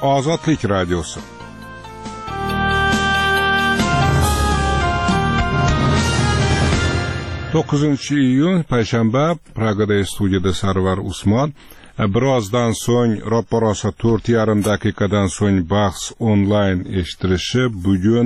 Ozodlik radiosi. iyun payshanba, Pragada studiyada Sarvar Usmon. Birozdan so'ng ro'parosa 4,5 daqiqadan so'ng bahs onlayn eshitilishi. Bugun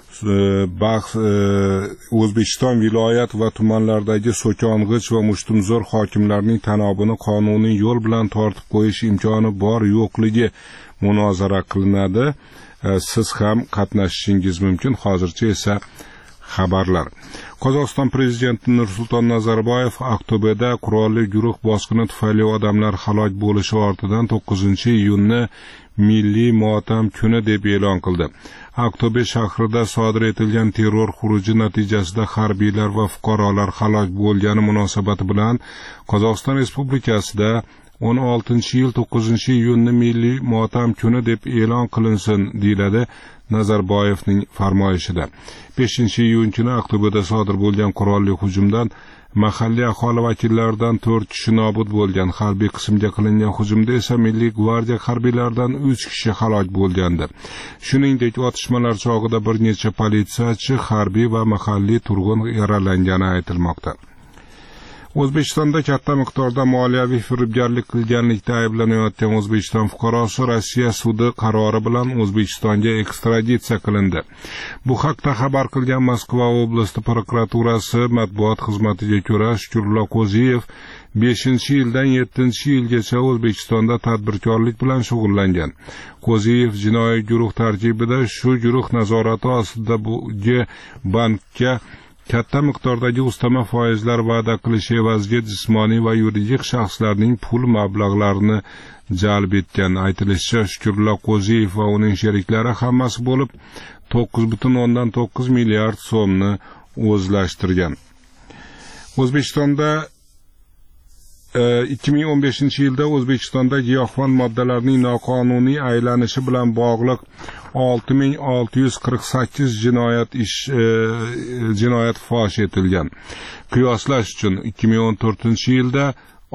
bahs O'zbekiston viloyat va tumanlardagi so'kong'ich va mushtumzo'r hokimlarning tanobini qonuniy yo'l bilan tortib qo'yish imkoni bor yo'qligi munozara qilinadi. Siz ham qatnashishingiz mumkin. Hozircha esa xabarlar. Qozog'iston prezidenti Nursulton Nazarboyev Aqto'beda qurolli guruh bosqini tufayli odamlar halok bo'lishi ortidan 9-iyunni milliy motam kuni deb e'lon qildi. Aqto'be shahrida sodir etilgan terror xuruji natijasida harbiylar va fuqarolar halok bo'lgani munosabati bilan Qozog'iston Respublikasida 16-yil 9-iyunni milliy motam kuni deb e'lon qilinsin deyiladi Nazarboyevning farmoyishida. 5-iyun kuni Aqto'beda sodir bo'lgan qurolli hujumdan mahalliy aholi vakillaridan 4 kishi nobud bo'lgan. Harbiy qismga qilingan hujumda esa Milliy gvardiya harbiylaridan 3 kishi halok bo'lgandi. Shuningdek, otishmalar chog'ida bir necha politsiyachi, harbiy va mahalliy turg'un yaralangani aytilmoqda. O'zbekistonda katta miqdorda moliyaviy firibgarlik qilganlikda ayblanayotgan O'zbekiston fuqarosi Rossiya sudi qarori bilan O'zbekistonga ekstraditsiya qilindi. Bu haqda xabar qilgan Moskva oblasti prokuraturasi matbuot xizmatiga ko'ra, Shukurullo Qo'ziyev 5-yildan 7-yilgacha O'zbekistonda tadbirkorlik bilan shug'ullangan. Qo'ziyev jinoiy guruh tarkibida shu guruh nazorati ostidagi bankka katta miqdordagi ustama foizlar va'da qilish evaziga jismoniy va yuridik shaxslarning pul mablag'larini jalb etgan. Aytilishicha, Shukurullo Qo'ziyev va uning sheriklari hammasi bo'lib 9,9 milliard so'mni o'zlashtirgan. O'zbekistonda 2015-yilda O'zbekistonda giyohvand moddalarning noqonuniy aylanishi bilan bog'liq 6648 jinoyat fosh etilgan. Qiyoslash uchun 2014-yilda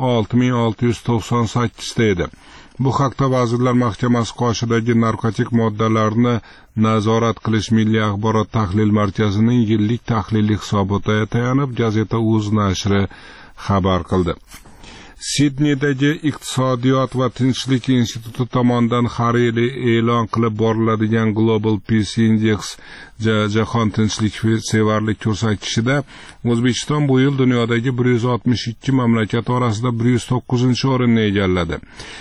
6698 ta edi. Bu haqda Vazirlar Mahkamasi qoshidagi narkotik moddalarni nazorat qilish milliy axborot tahlil markazining yillik tahliliy hisobotiga tayanib Gazeta.uz nashri xabar qildi. Sidneydagi Iqtisodiyot va tinchlik instituti tomonidan har yili e'lon qilib boriladigan Global Peace Index jahon tinchliksevarlik ko'rsatkichida O'zbekiston bu yil dunyodagi 162 mamlakat orasida 109-o'rinni egalladi.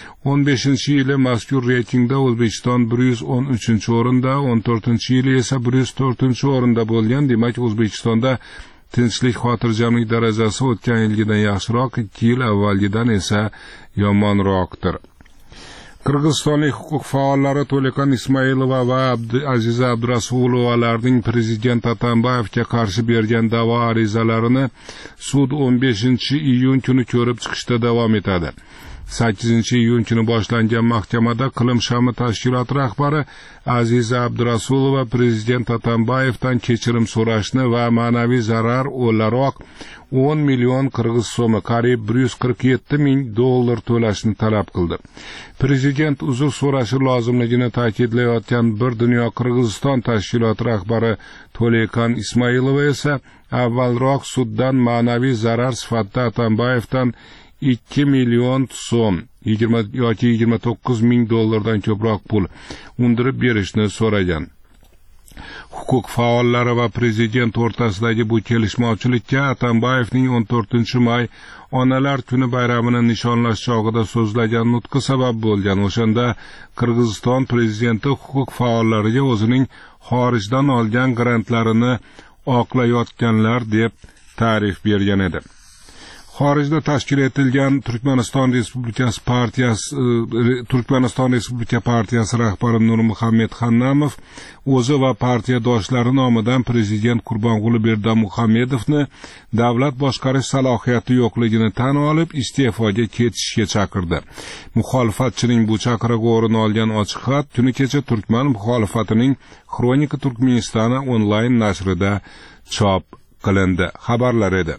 15-yili mazkur reytingda O'zbekiston 113-o'rinda, 14-yili esa 104-o'rinda bo'lgan. Demak, O'zbekistonda tinchlik xotirjamlik darajasi o'tgan yilgidan yaxshiroq, 2 yil avvalgidan esa yomonroqdir. Qirg'izistonlik huquq faollari To'lekan Ismoilova va Aziza Abdurasulovalarning prezident Atambayevga qarshi bergan da'vo arizalarini sud 15-iyun kuni ko'rib chiqishda davom etadi. 8-iyun kuni boshlangan mahkamada Qilim Shami tashkiloti rahbari Aziza Abdurasulova prezident Atambayevdan kechirim so'rashni va ma'naviy zarar o'laroq 10 million qirg'iz so'mi, qariyb $147 ming to'lashni talab qildi. Prezident uzr so'rashi lozimligini ta'kidlayotgan Bir dunyo Qirg'iziston tashkiloti rahbari To'lekan Ismoilova esa avvalroq suddan ma'naviy zarar sifatida Atambayevdan 2 million so'm, 20 yoki $29 ming ko'proq pul undirib berishni so'ragan. Huquq faollari va prezident o'rtasidagi bu kelishmovchilikka Atambayevning 14-may Onalar kuni bayramini nishonlash chog'ida so'zlagan nutqi sabab bo'lgan. O'shanda Qirg'iziston prezidenti huquq faollariga o'zining xorijdan olgan grantlarini oqlayotganlar deb ta'rif bergan edi. Xorijda tashkil etilgan Turkmaniston Respublika partiyasi rahbari Nurmuhammad Xannamov o'zi va partiyadoshlari nomidan prezident Qurbonquli Berdimuhamedovni davlat boshqarish salohiyati yo'qligini tan olib iste'foga ketishga chaqirdi. Muxolifatchining bu chaqirig'i o'rin olgan ochiq xat kuni kecha Turkman muxolifatining Xronika Turkmenistoni onlayn nashrida chop qilindi. Xabarlar edi.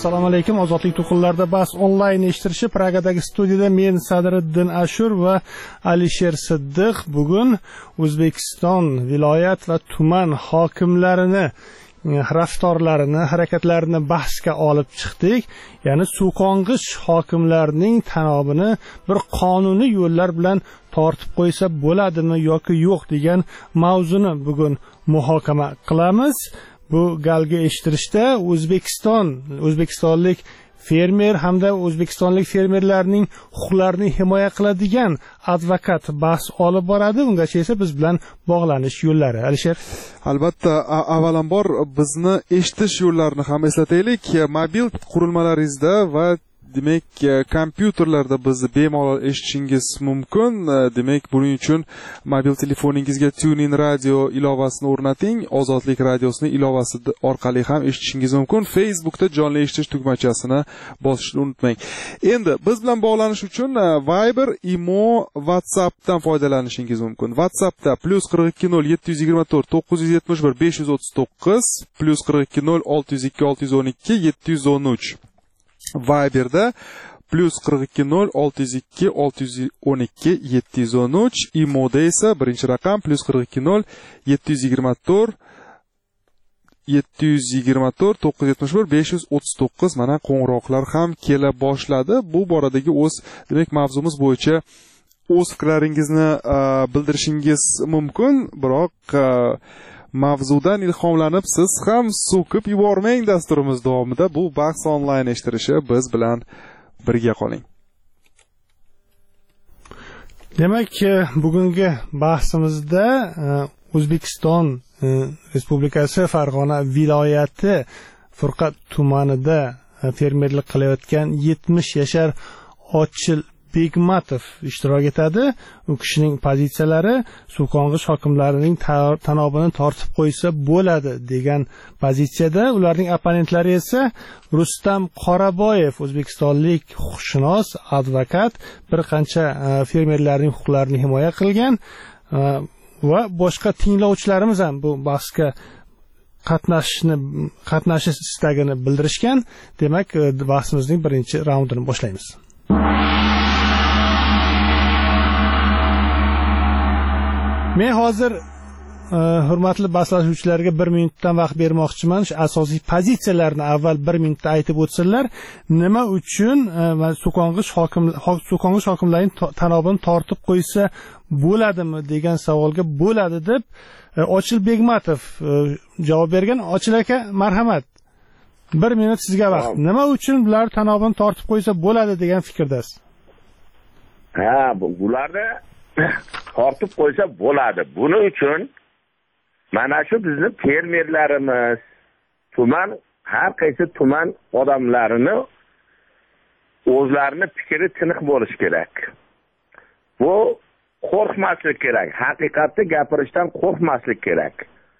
Assalomu alaykum. Ozodlik to'qinlarida bahs onlayn eshittirishi Pragadagi studiyada men Sadriddin Ashur va Alisher Siddiq bugun O'zbekiston viloyat va tuman hokimlarini raftorlarini, harakatlarini bahsga olib chiqdik. Ya'ni Suqong'ich hokimlarining tanobini bir qonuniy yo'llar bilan tortib qo'ysa bo'ladimi yoki yo'q degan mavzuni bugun muhokama qilamiz. Bu galgi eshittirishda O'zbekistonlik fermer hamda o'zbekistonlik fermerlarning huquqlarini himoya qiladigan advokat bahs olib boradi. Ungacha esa biz bilan bog'lanish yo'llari. Alisher, albatta, avvalambor bizni eshitish yo'llarini ham eslataylik. Mobil qurilmalaringizda va demak kompyuterlarda bizni bemalol eshitishingiz mumkin. Demak, buning uchun mobil telefoningizga TuneIn radio ilovasini o'rnating. Ozodlik radiosining ilovasi orqali ham eshitishingiz mumkin. Facebookda jonli eshitish tugmachasini bosishni unutmang. Endi biz bilan bog'lanish uchun Viber, Imo, WhatsAppdan foydalanishingiz mumkin. WhatsAppda +420 724 971 539 +420 602 612 713. Viberda +420 602 612 713, Imoda esa birinchi raqam +420 724 971 539. Mana qo'ng'iroqlar ham kela boshladi. Bu boradagi demak mavzumiz bo'yicha o'z fikrlaringizni bildirishingiz mumkin, biroq mavzudan ilhomlanib siz ham so'kib yubormang. Dasturimiz davomida bu bahs onlayn eshittirishi, biz bilan birga qoling. Demak, bugungi bahsimizda O'zbekiston Respublikasi Farg'ona viloyati Furqa tumanida fermerlik qilayotgan 70 yashar Ochil Begmatov ishtirok etadi. U kishining pozitsiyalari Suqong'ich hokimlarining tanobini tortib qo'ysa bo'ladi degan pozitsiyada. Ularning opponentlari esa Rustam Qoraboyev, o'zbekistonlik huquqshunos, advokat, bir qancha fermerlarning huquqlarini himoya qilgan va boshqa tinglovchilarimiz ham bu bahsga qatnashish istagini bildirishgan. Demak, bahsimizning birinchi raundini boshlaymiz. Men hozir hurmatli bahslashuvchilarga 1 minutdan vaqt bermoqchiman. Asosiy pozitsiyalarni avval 1 minutda aytib o'tsinlar. Nima uchun Suqong'ich hokimlarining tanobini tortib qo'ysa bo'ladimi degan savolga bo'ladi deb Ochil Begmatov javob bergan. Ochil aka, marhamat. 1 minut sizga vaqt. Nima uchun bular tanobini tortib qo'ysa bo'ladi degan fikrdasiz? Bularni tortib qo'ysa bo'ladi. Buning uchun mana shu bizni fermerlarimiz, har qaysi tuman odamlarini o'zlarini fikri tiniq bo'lish kerak. Bu qo'rqmaslik kerak. Haqiqatni gapirishdan qo'rqmaslik kerak.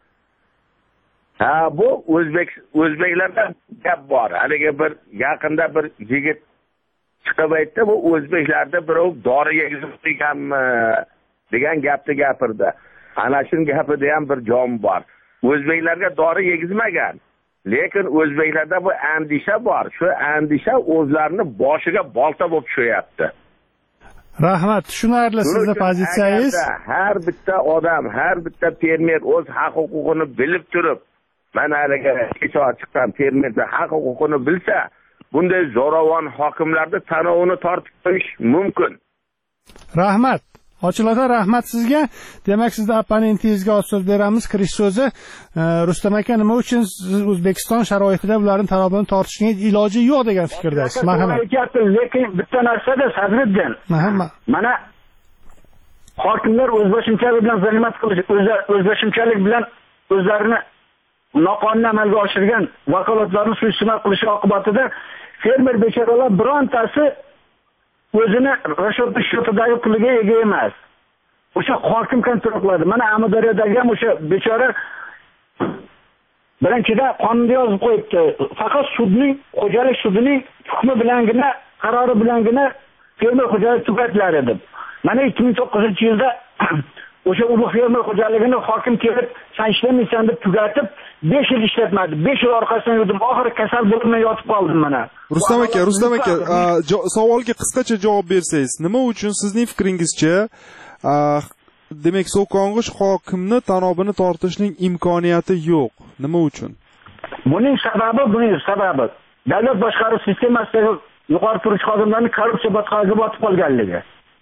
Bu o'zbeklarda gap bor. Haligi bir yaqinda bir yigit chiqib aytdi, bu o'zbeklarda birov dori yegizib qo'yganmi degan gapni gapirdi. Ana shu gapida ham bir jon bor. O'zbeklarga dori yegizmagan, lekin o'zbeklarda bu andisha bor. Shu andisha o'zlarini boshiga bolta bo'lib tushyapti. Rahmat, tushunarli sizning pozitsiyangiz. Har bitta odam, har bitta fermer o'z haq-huquqini bilib turib, mana haligi kecha chiqqan fermerda haq-huquqini bilsa, bunday zo'ravon hokimlarni tanobini tortib qo'yish mumkin. Rahmat. Ochilota, rahmat sizga. Demak, sizning opponentingizga so'z beramiz. Kirish so'zi. Rustam aka, nima uchun siz O'zbekiston sharoitida ularning tanobini tortishning iloji yo'q degan fikrdasiz? Marhamat. Lekin bitta narsada Sadriddin. Mana hokimlar o'zboshimchalik bilan zalmat qilish, o'zboshimchalik bilan o'zlarini noqonuniy amalga oshirgan vakolatlarni suiiste'mol qilish oqibatida fermer bechoralar birontasi o'zini rashotidagi puliga ega emas. O'sha hokim kontrol qiladi. Mana Amudaryodagi ham o'sha bechora birinchidan qonunda yozib qo'yibdi. Faqat xo'jalik sudining hukmi bilangina, qarori bilangina fermer xo'jalik tugatiladi deb. Mana 2009-yilda o'sha ulug' fermer xo'jaligini hokim kelib sen ishlamaysan deb tugatib 5 yil ishlatmadi. 5 yil orqasidan yurdim. Oxiri kasal bo'lib men yotib qoldim mana. Rustam aka, savolga qisqacha javob bersangiz, nima uchun sizning fikringizcha demak So'kong'ich hokimni tanobini tortishning imkoniyati yo'q? Nima uchun? Buning sababi davlat boshqaruv sistemasidagi yuqori turuvchi xodimlarning korrupsiya botqog'iga botib qolganligi.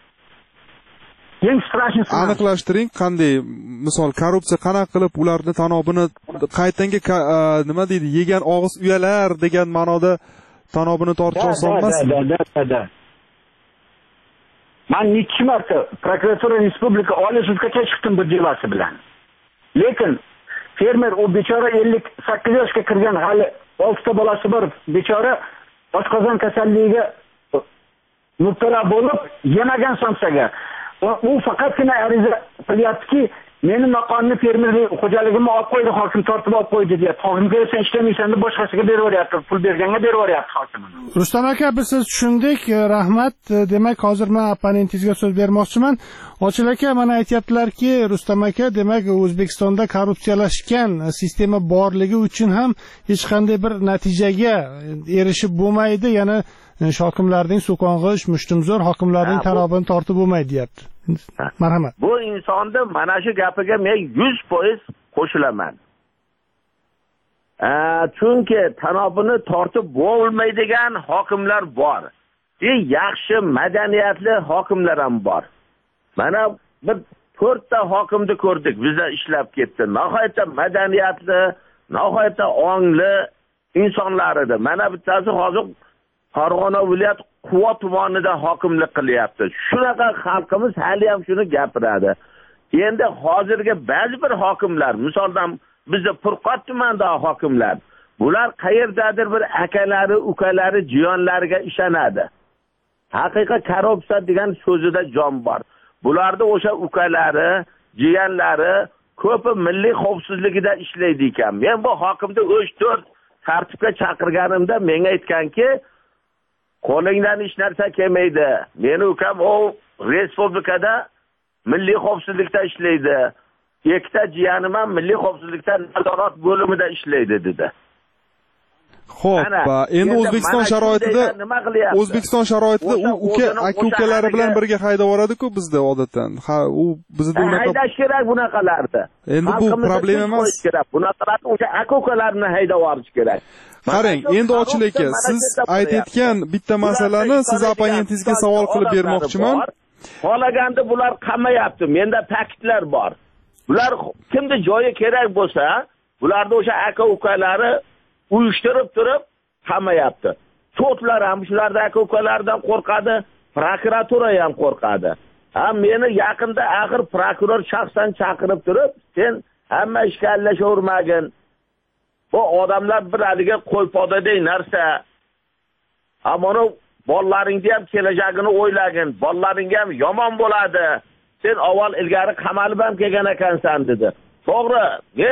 Eng strashni aniqlashtiring, qanday misol korrupsiya qanaqa qilib ularni tanobini qaytanga nima deydi, yegan og'iz uyalar degan ma'noda tanobini tortish oson emas. Men necha marta prokuratura respublika oliy sudgacha chiqdim bu devasi bilan. Lekin fermer u bechora 58 yoshga kirgan hali 6 ta bolasi bor bechora oshqozon kasalligiga mubtalo bo'lib yemagan somsaga. U faqatgina ariza qilyaptiki, meni maqomni fermerlik xo'jaligimni olib qo'ydi, hokim tortib olib qo'ydi deyapti. Hokimga sen ishlamaysan deb boshqasiga berib yuboryapti, pul berganga berib yuboryapti hokim. Rustam aka, biz siz tushundik, rahmat. Demak, hozir men opponentingizga so'z bermoqchiman. Ochil aka mana aytayaptilarki, Rustam aka, demak, O'zbekistonda korrupsiyalashgan sistema borligi uchun ham hech qanday bir natijaga erishib bo'lmaydi, ya'ni hokimlarning So'kong'ich, Mushtumzo'r hokimlarning tanobini tortib bo'lmaydi deyapti. Marhamat. Bu insonni mana shu gapiga men 100% qo'shilaman. Chunki tanobini tortib bo'lmaydigan hokimlar bor. Yaxshi madaniyatli hokimlar ham bor. Mana bir 4 ta hokimni ko'rdik, bizda ishlab ketdi. Nihoyatda madaniyatli, nihoyatda ongli insonlar edi. Mana bittasi hozir Farg'ona viloyat Quva tumanida hokimlik qilyapti. Shunaqa xalqimiz hali ham shuni gapiradi. Endi hozirgi ba'zi bir hokimlar, misoldan bizda Furqat tumanida hokimlar, bular qayerdadir bir akalari, ukalari, jiyonlariga ishonadi. Haqiqiy korrupsiya degan so'zida jon bor. Bularda o'sha ukalari, jiyonlari ko'pi milliy xavfsizligida ishlaydi ekan. Men bu hokimni 3-4 tartibga chaqirganimda menga aytganki, qo'lingdan hech narsa kelmaydi. Meni ukam o respublikada milliy xavfsizlikda ishlaydi. Ikkita jiyanim ham milliy xavfsizlikda nazorat bo'limida ishlaydi dedi. Xo'p, endi O'zbekiston sharoitida u aka-ukalari bilan birga haydab boradi-ku bizda odatdan. U bizda unaqa haydash kerak bunaqalarni. Endi bu problema emas. Bunaqalarni o'sha aka-ukalarni haydab borish kerak. Qarang, endi Ochil aka, siz aytayotgan bitta masalani siz opponentingizga savol qilib bermoqchiman. Xohlaganda bular qamayapti. Menda faktlar bor. Bular kimda joyi kerak bo'lsa, bularda o'sha aka-ukalari uyushtirib turib qamayapti. Sudlar ham shularda aka-ukalardan qo'rqadi, prokuratura ham qo'rqadi. Meni yaqinda axir prokuror shaxsan chaqirib turib, sen hamma ishga aralashavermagin. Bu odamlar biladiga qo'ypodadek narsa. Ammo bolalaringga ham kelajagini o'ylagin. Bolalaring ham yomon bo'ladi. Sen avval ilgari qamalib ham kelgan ekansan dedi. To'g'ri, men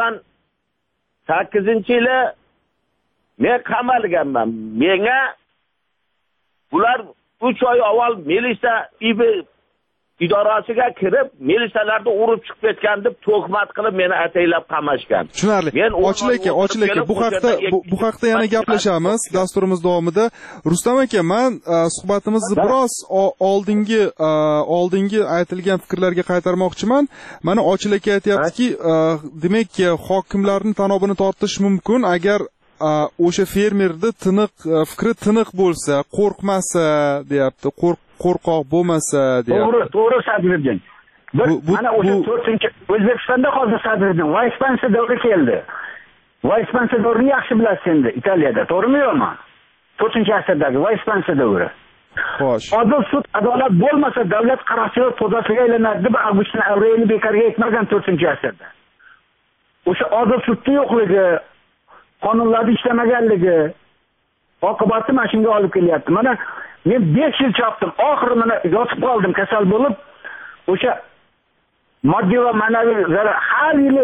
98-yili men qamalganman. Menga bular 3 oy avval militsiya idorasiga kirib, militsiyalarni urib chiqib ketgan deb tuhmat qilib meni ataylab qamashgan. Tushunarli. Ochil aka, bu haqda yana gaplashamiz dasturimiz davomida. Rustam aka, men suhbatimizni biroz oldingi aytilgan fikrlarga qaytarmoqchiman. Mana Ochil aka aytayaptiki, demak, hokimlarning tanobini tortish mumkin agar o'sha fermerni fikri tiniq bo'lsa, qo'rqmasa, deyapti. Qo'rqoq bo'lmasa deyapti. To'g'ri Sadriddin. Mana o'sha 4-O'zbekistonda hozir Sadriddin Vayspansa davri keldi. Vayspansa davrini yaxshi bilasiz endi Italiyada, to'g'rimi yo'qmi? 4-asrdagi Vayspansa davri. Xo'sh. Odil sud, adolat bo'lmasa davlat qaroqchilar to'dasiga aylanadi deb Avgustin Avreli bekarga aytmagan 4-asrda. O'sha odil sudning yo'qligi, qonunlarning ishlamaganligi oqibati mana shunga olib kelyapti. Mana men 5 yil chopdim. Oxiri mana yotib qoldim kasal bo'lib. O'sha moddiy va ma'naviy zarar har yili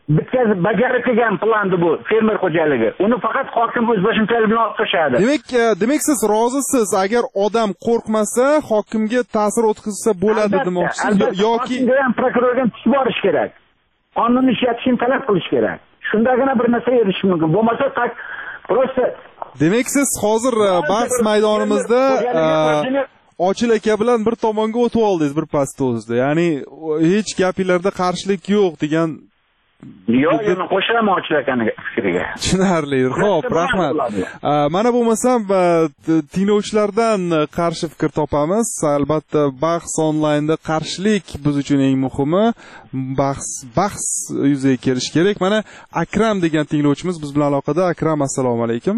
bitkazib bajarib kelgan plandi bu fermer xo'jaligi. Uni faqat hokim o'z boshimchalik bilan olib qo'shadi. Demak siz rozisiz, agar odam qo'rqmasa, hokimga ta'sir o'tkazsa bo'ladi demoqchisiz yoki hokimga prokurorga tushib borish kerak. Qonunni ishlatishni talab qilish kerak. Shundagina bir narsa erishish mumkin. Bo'lmasa просто demak siz hozir bahs maydonimizda Ochil aka bilan bir tomonga o'tib oldingiz bir pastda o'zida. Ya'ni hech gapinglarda qarshilik yo'q degan. Yo'q, men qo'shilaman Ochil akaning fikriga. Tushunarli. Xo'p, rahmat. Mana bo'lmasam tinglovchilardan qarshi fikr topamiz. Albatta, bahs onlaynda qarshilik biz uchun eng muhimi. Bahs yuzaga kelish kerak. Mana Akram degan tinglovchimiz biz bilan aloqada. Akram, assalomu alaykum.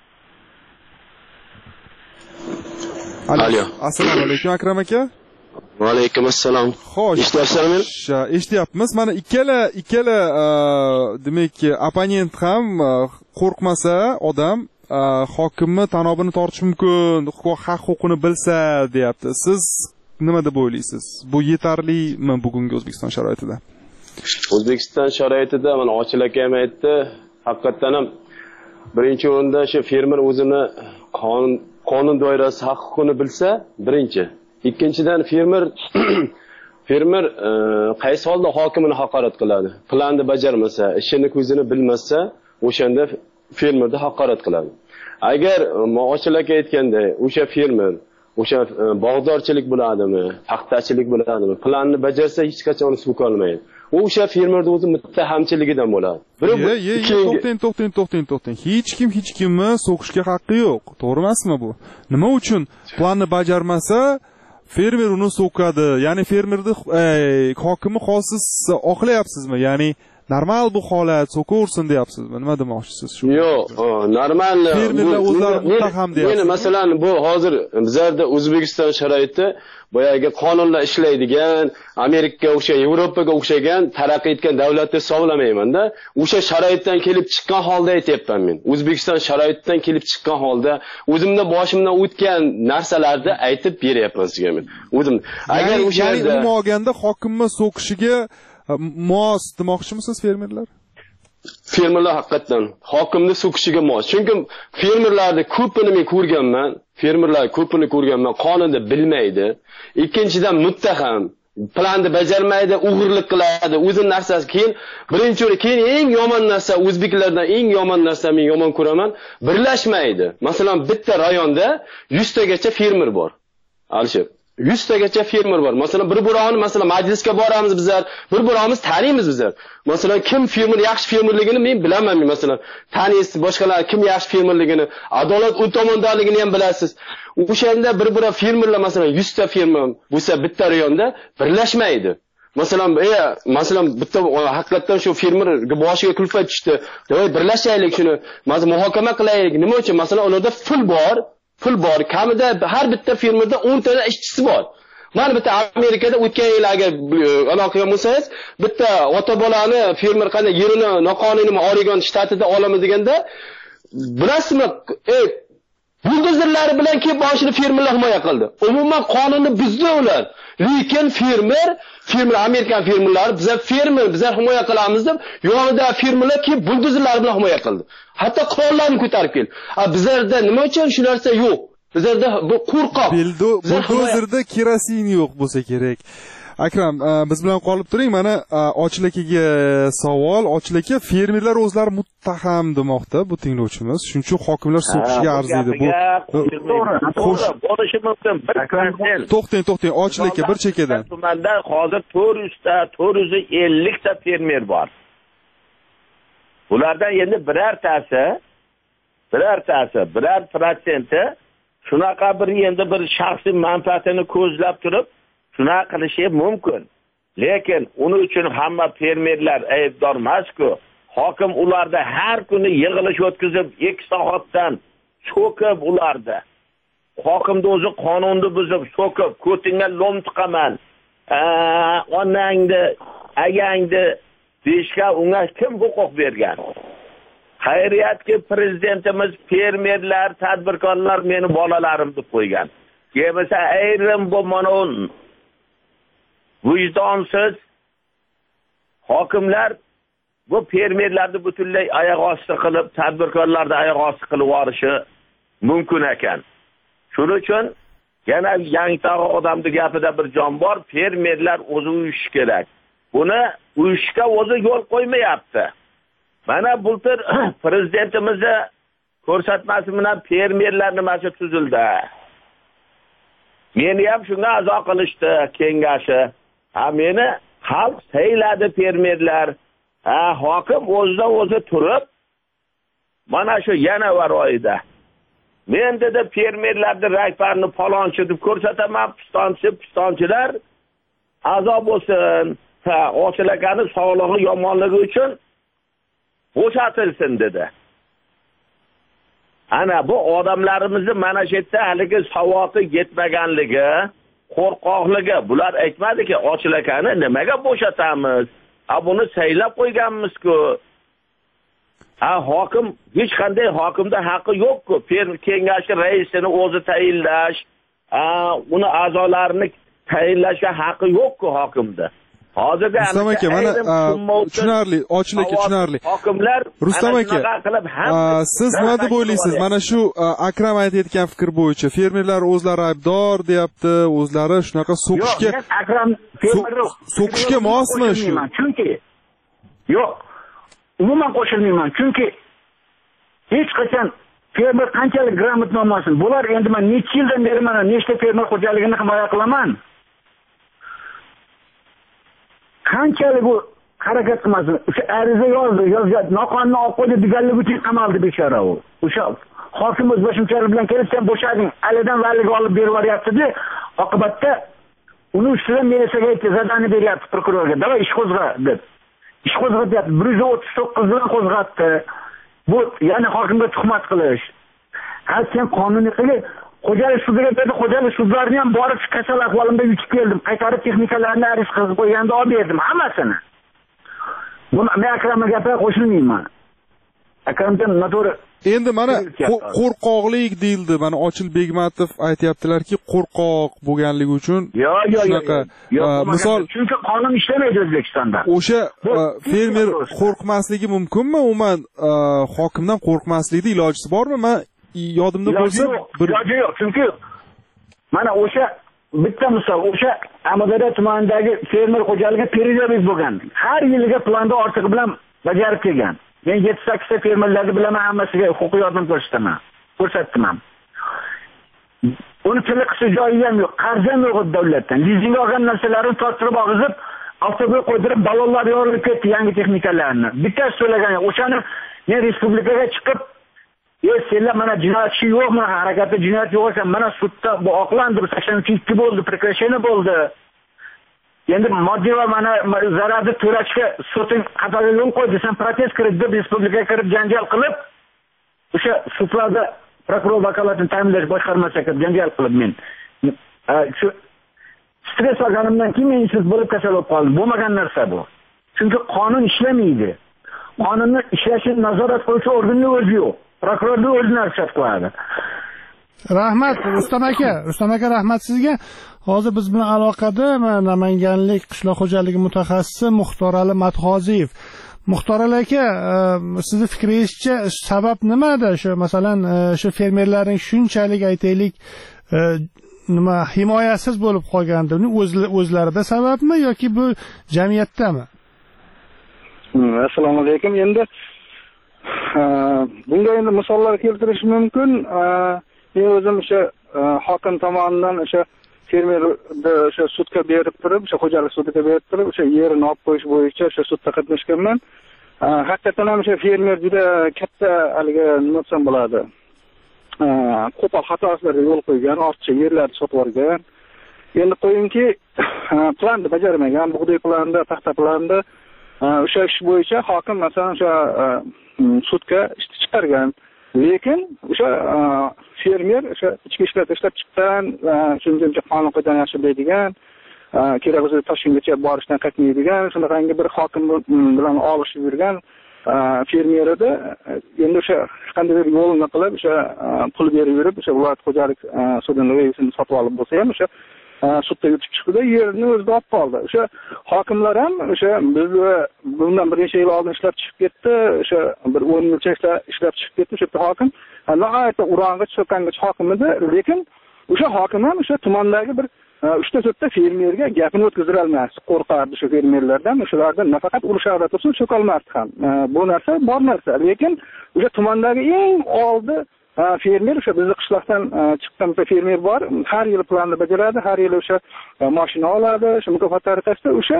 Alo. Assalomu alaykum Akram aka. Va alaykum assalom. Xo'sh. Eshityapsizmi? Eshityapmiz. Mana ikkala demak opponent ham qo'rqmasa odam hokimni tanobini tortish mumkin, haq-huquqini bilsa deyapti. Siz nima deb o'ylaysiz? Bu yetarlimi bugungi O'zbekiston sharoitida? O'zbekiston sharoitida mana Ochil aka ham aytdi, haqiqatan ham birinchi o'rinda shu fermer o'zini qonun doirasi haq-huquqini bilsa, birinchi. Ikkinchidan fermer qaysi holda hokimini haqorat qiladi? Planni bajarmasa, ishini ko'zini bilmasa, o'shanda fermerni haqorat qiladi. Agar Ochil aka aytganday, o'sha fermer, o'sha bog'dorchilik bo'ladimi, paxtachilik bo'ladimi, planni bajarsa hech qachon uni so'ka olmaydi. O'sha fermerning o'zi muttahamchiligidan bo'ladi. To'xting. Hech kimni so'kishga haqqi yo'q. To'g'ri emasmi bu? Nima uchun planni bajarmasa fermer uni so'kadi? Ya'ni fermerni hokimni xosiz oqlayapsizmi? Ya'ni normal bu holat, so'kaversin deyapsizmi? Nima demoqchisiz shu? Yo'q, normal. Fermerlar o'zlari muttaham deyapsiz. Meni masalan bu hozir bizlarda O'zbekiston sharoiti boyagi qonunlar ishlaydigan, Amerikaga o'xshagan, Yevropaga o'xshagan taraqqiy etgan davlatni hisoblamayman-da. O'sha sharoitdan kelib chiqqan holda aytayapman men. O'zbekiston sharoitidan kelib chiqqan holda o'zimda boshimdan o'tgan narsalarni aytib beryapman sizga men. O'zim agar o'sha yerda umuman olganda hokimni so'kishiga mos demoqchimisiz fermerlar? Fermerlar haqiqatan hokimni so'kishiga mos. Chunki fermerlarni ko'pini men ko'rganman. Qonunni bilmaydi. Ikkinchidan muttaham, planni bajarmaydi, o'g'irlik qiladi, o'zining narsasi keyin eng yomon narsa o'zbeklardan eng yomon narsa men yomon ko'raman, birlashmaydi. Masalan, bitta rayonda 100 tagacha fermer bor. Alisher 100 tagacha fermer bor. Masalan, bir-birini masalan majlisga boramiz bizlar, bir-birimiz taniymiz bizlar. Masalan, kim fermer yaxshi fermerligini men bilaman. Masalan, taniysiz, boshqalar kim yaxshi fermerligini, adolat u tomondaligini ham bilasiz. O'shanda bir-biri fermerlar masalan 100 ta fermer bo'lsa bitta rayonda birlashmaydi. Masalan bitta haqiqatan shu fermerga boshiga kulfat tushdi. Voy birlashaylik shuni, muhokama qilaylik. Nima uchun? Masalan, ularda pul bor. Kamida har bitta fermerda 10 ta ishchisi bor. Mana bitta Amerikada o'tgan yil agar aloqaga bo'lsangiz, bitta ota-bolani fermer qanday yerini noqonuniy Oregon shtatida olamiz deganda, bilasizmi, buldozerlari bilan kelib boshini fermerlar himoya qildi. Umuman qonunni buzdi ular. Lekin fermer Amerikan fermerlari bizlar himoya qilamiz deb, yonida fermerlar kelib buldozerlar bilan himoya qildi. Hatto qurollarni ko'tarib keldi. Bizlarda nima uchun shu narsa yo'q? Bizlarda bu qo'rqoq. Buldozerda kerosin yo'q bo'lsa kerak. Akram, biz bilan qolib turing. Mana Ochil akaga savol. Ochil aka, fermerlar o'zlari muttaham demoqda bu tinglovchimiz. Shuning uchun hokimlar so'kishga arziydi. Bu to'g'ri bo'lishi mumkin. To'xting, Ochil aka bir chekkadan. Tumanda hozir 450 ta fermer bor. Ulardan endi biror protsenti shunaqa bir shaxsiy manfaatini ko'zlab turib shunaqa qilishi mumkin. Lekin uning uchun hamma fermerlar aybdor emas-ku. Hokim ularda har kuni yig'ilish o'tkazib 2 soatdan so'kib ularda. Hokimni o'zi qonunni buzib so'kib, ko'tingga lom tiqaman. Onangni, agangni deyishga unga kim huquq bergan? Xayriyatki prezidentimiz fermerlar, tadbirkorlar meni bolalarim deb qo'ygan. Kelmasa ayrim bu mana vijdonsiz hokimlar bu fermerlarni butunlay oyoq osti qilib, tadbirkorlarni oyoq osti qilib yuborishi mumkin ekan. Shuning uchun yana Yangitog' odamni gapida bir jon bor, fermerlar o'zi uyushi kerak. Buni uyushga o'zi yo'l qo'ymayapti. Mana bultir prezidentimizni ko'rsatmasi bilan fermerlar nimasi tuzildi. Meni ham shunga a'zo qilishdi kengashi. Meni xalq sayladi fermerlar. Hokim o'zidan o'zi turib, mana shu yanvar oyida men dedi fermerlarni rahbarini falonchi deb ko'rsataman, pistonchilar a'zo bo'lsin. Ochilakani sog'lig'i yomonligi uchun bo'shatilsin dedi. Ana bu odamlarimizni mana shu yerda haligi savoti yetmaganligi, qo'rqoqligi, bular aytmadiki, Ochilakani nimaga bo'shatamiz? Buni saylab qo'yganmiz-ku. Hokim hech qanday hokimda haqqi yo'q-ku. Kengashi raisini o'zi tayinlash, uni a'zolarini tayinlashga haqqi yo'q-ku hokimda. Hozirda Rustam aka, mana tushunarli, Ochilaka tushunarli. Hokimlar Rustam aka, siz nima deb o'ylaysiz? Mana shu Akram aytayotgan fikr bo'yicha fermerlar o'zlari aybdor deyapti, o'zlari shunaqa so'qishga Akram fermerlar so'qishga mosmi shu? Chunki yo'q, umuman qo'shilmayman. Chunki hech qachon fermer qanchalik gрамотно bo'lmasin, bular endi men necha yildan beri mana nechta fermer xo'jaligini himoya qilaman. Qanchalik u harakat qilmasin, o'sha ariza yozgan, noqonuniy olib qo'ydi deganligi uchun qamaldi bechora u. O'sha hokim o'z boshimchalik bilan kelib, sen bo'shading, alidan valiga olib berib yuboryapti-da, oqibatda uni ustidan militsiyaga aytdi, zadani beryapti prokurorga, "Davay ish qo'zg'a" deb. Ish qo'zg'atyapti, 139 bilan qo'zg'atdi. Bu ya'ni hokimga tuhmat qilish. Sen qonuniy qilib xo'jalik sudiga berdi, xo'jalik sudlarini ham borib kasal ahvolimda yutib keldim. Qaytarib texnikalarni ariz qilib qo'yganda olib berdim hammasini. Buni men Akramga gapira qo'shilmayman. Akramdan noto'g'ri. Endi mana qo'rqoqlik deyildi. Mana Ochil Begmatov aytayaptilarki, qo'rqoq bo'lganligi uchun shunaqa misol chunki qonun ishlamaydi O'zbekistonda. O'sha fermer qo'rqmasligi mumkinmi? Umuman hokimdan qo'rqmaslikning ilojisi bormi? Men yodimda bo'lsa iloji yo'q. Chunki mana o'sha bitta misol, o'sha Amudaryo tumanidagi fermer xo'jaligi periodik bo'lgan. Har yiliga planda ortig'i bilan bajarib kelgan. Men 7-8 ta fermerlarni bilaman, hammasiga huquqiy yordam ko'rsatdim ham. Uni tili qilsa joyi ham yo'q, qarz ham yo'q davlatdan. Lizing olgan narsalarini torttirib og'izib, avtomobil qo'ydirib, ballonlar yorilib ketdi yangi texnikalarni. Bittasi so'lagan, o'shani men respublikaga chiqib, senlar mana jinoyatchi yo'qmi, harakatda jinoyat yo'q ekan, mana sudda bu oqlandi, 82 bo'ldi, prekrasheniya bo'ldi. Endi moddiy va mana zararni to'lashga sudning qatoriga yo'l qo'ydi. Sen protest kiritib, respublikaga kirib janjal qilib, o'sha sudlarda prokuror vakolatini ta'minlash boshqarmasiga kirib janjal qilib men shu stress olganimdan keyin men ishsiz bo'lib kasal bo'lib qoldim. Bo'lmagan narsa bu. Chunki qonun ishlamaydi. Qonunni ishlashini nazorat qiluvchi organning o'zi yo'q. Prokurorning o'zi nazorat qiladi. Rahmat Rustam aka, rahmat sizga. Hozir biz bilan aloqada Namanganlik qishloq xo'jaligi mutaxassisi Muxtorali Matxoziyev. Muxtorali aka, sizning fikringizcha sabab nimada? Shu masalan, shu fermerlarning shunchalik aytaylik nima himoyasiz bo'lib qolgandi, uning o'zlarida sababmi yoki bu jamiyatdami? Assalomu alaykum. Endi bunga endi misollar keltirish mumkin. Men o'zim o'sha hokim tomonidan o'sha fermerni o'sha sudga berib turib, o'sha xo'jalik sudiga berib turib, o'sha yerini olib qo'yish bo'yicha o'sha sudda qatnashganman. Haqiqatan ham o'sha fermer juda katta haligi nima desam bo'ladi, qo'pol xatolarga yo'l qo'ygan, ortiqcha yerlarni sotib olgan. Endi qo'yingki, planni bajarmagan, bug'doy planida, paxta planida o'sha ish bo'yicha hokim masalan o'sha sudga chiqargan. Lekin o'sha fermer o'sha ichki ishlar ishlab chiqqan, shuncha qonun qoidalarni yaxshi biladigan, kerak bo'lsa Toshkentgacha borishdan qaytmaydigan, shunaqangi bir hokim bilan olishib yurgan fermer edi. Endi o'sha qandaydir yo'lni qilib, o'sha pul berib yurib, o'sha viloyat xo'jalik sudining raisini sotib olib bo'lsa ham o'sha sudda yutib chiqdi, yerini o'zida olib qoldi. O'sha hokimlar ham o'sha biz bundan bir necha yil oldin ishlab chiqib ketdi, o'sha bir 10 yilcha ishlab chiqib ketdi o'sha hokim. Nihoyatda urang'ich, so'kang'ich hokim edi, lekin o'sha hokim ham o'sha tumandagi bir 3-4 fermerga gapini o'tkazib olmasdi, qo'rqardi o'sha fermerlardan, o'shalardan nafaqat urusharda tursin, so'kolmasdi ham. Bu narsa bor narsa, lekin o'sha tumandagi eng oldi fermer o'sha bizning qishloqdan chiqqan fermer bor, har yil planni bajaradi, har yil o'sha mashina oladi, o'sha mukofot tariqasida o'sha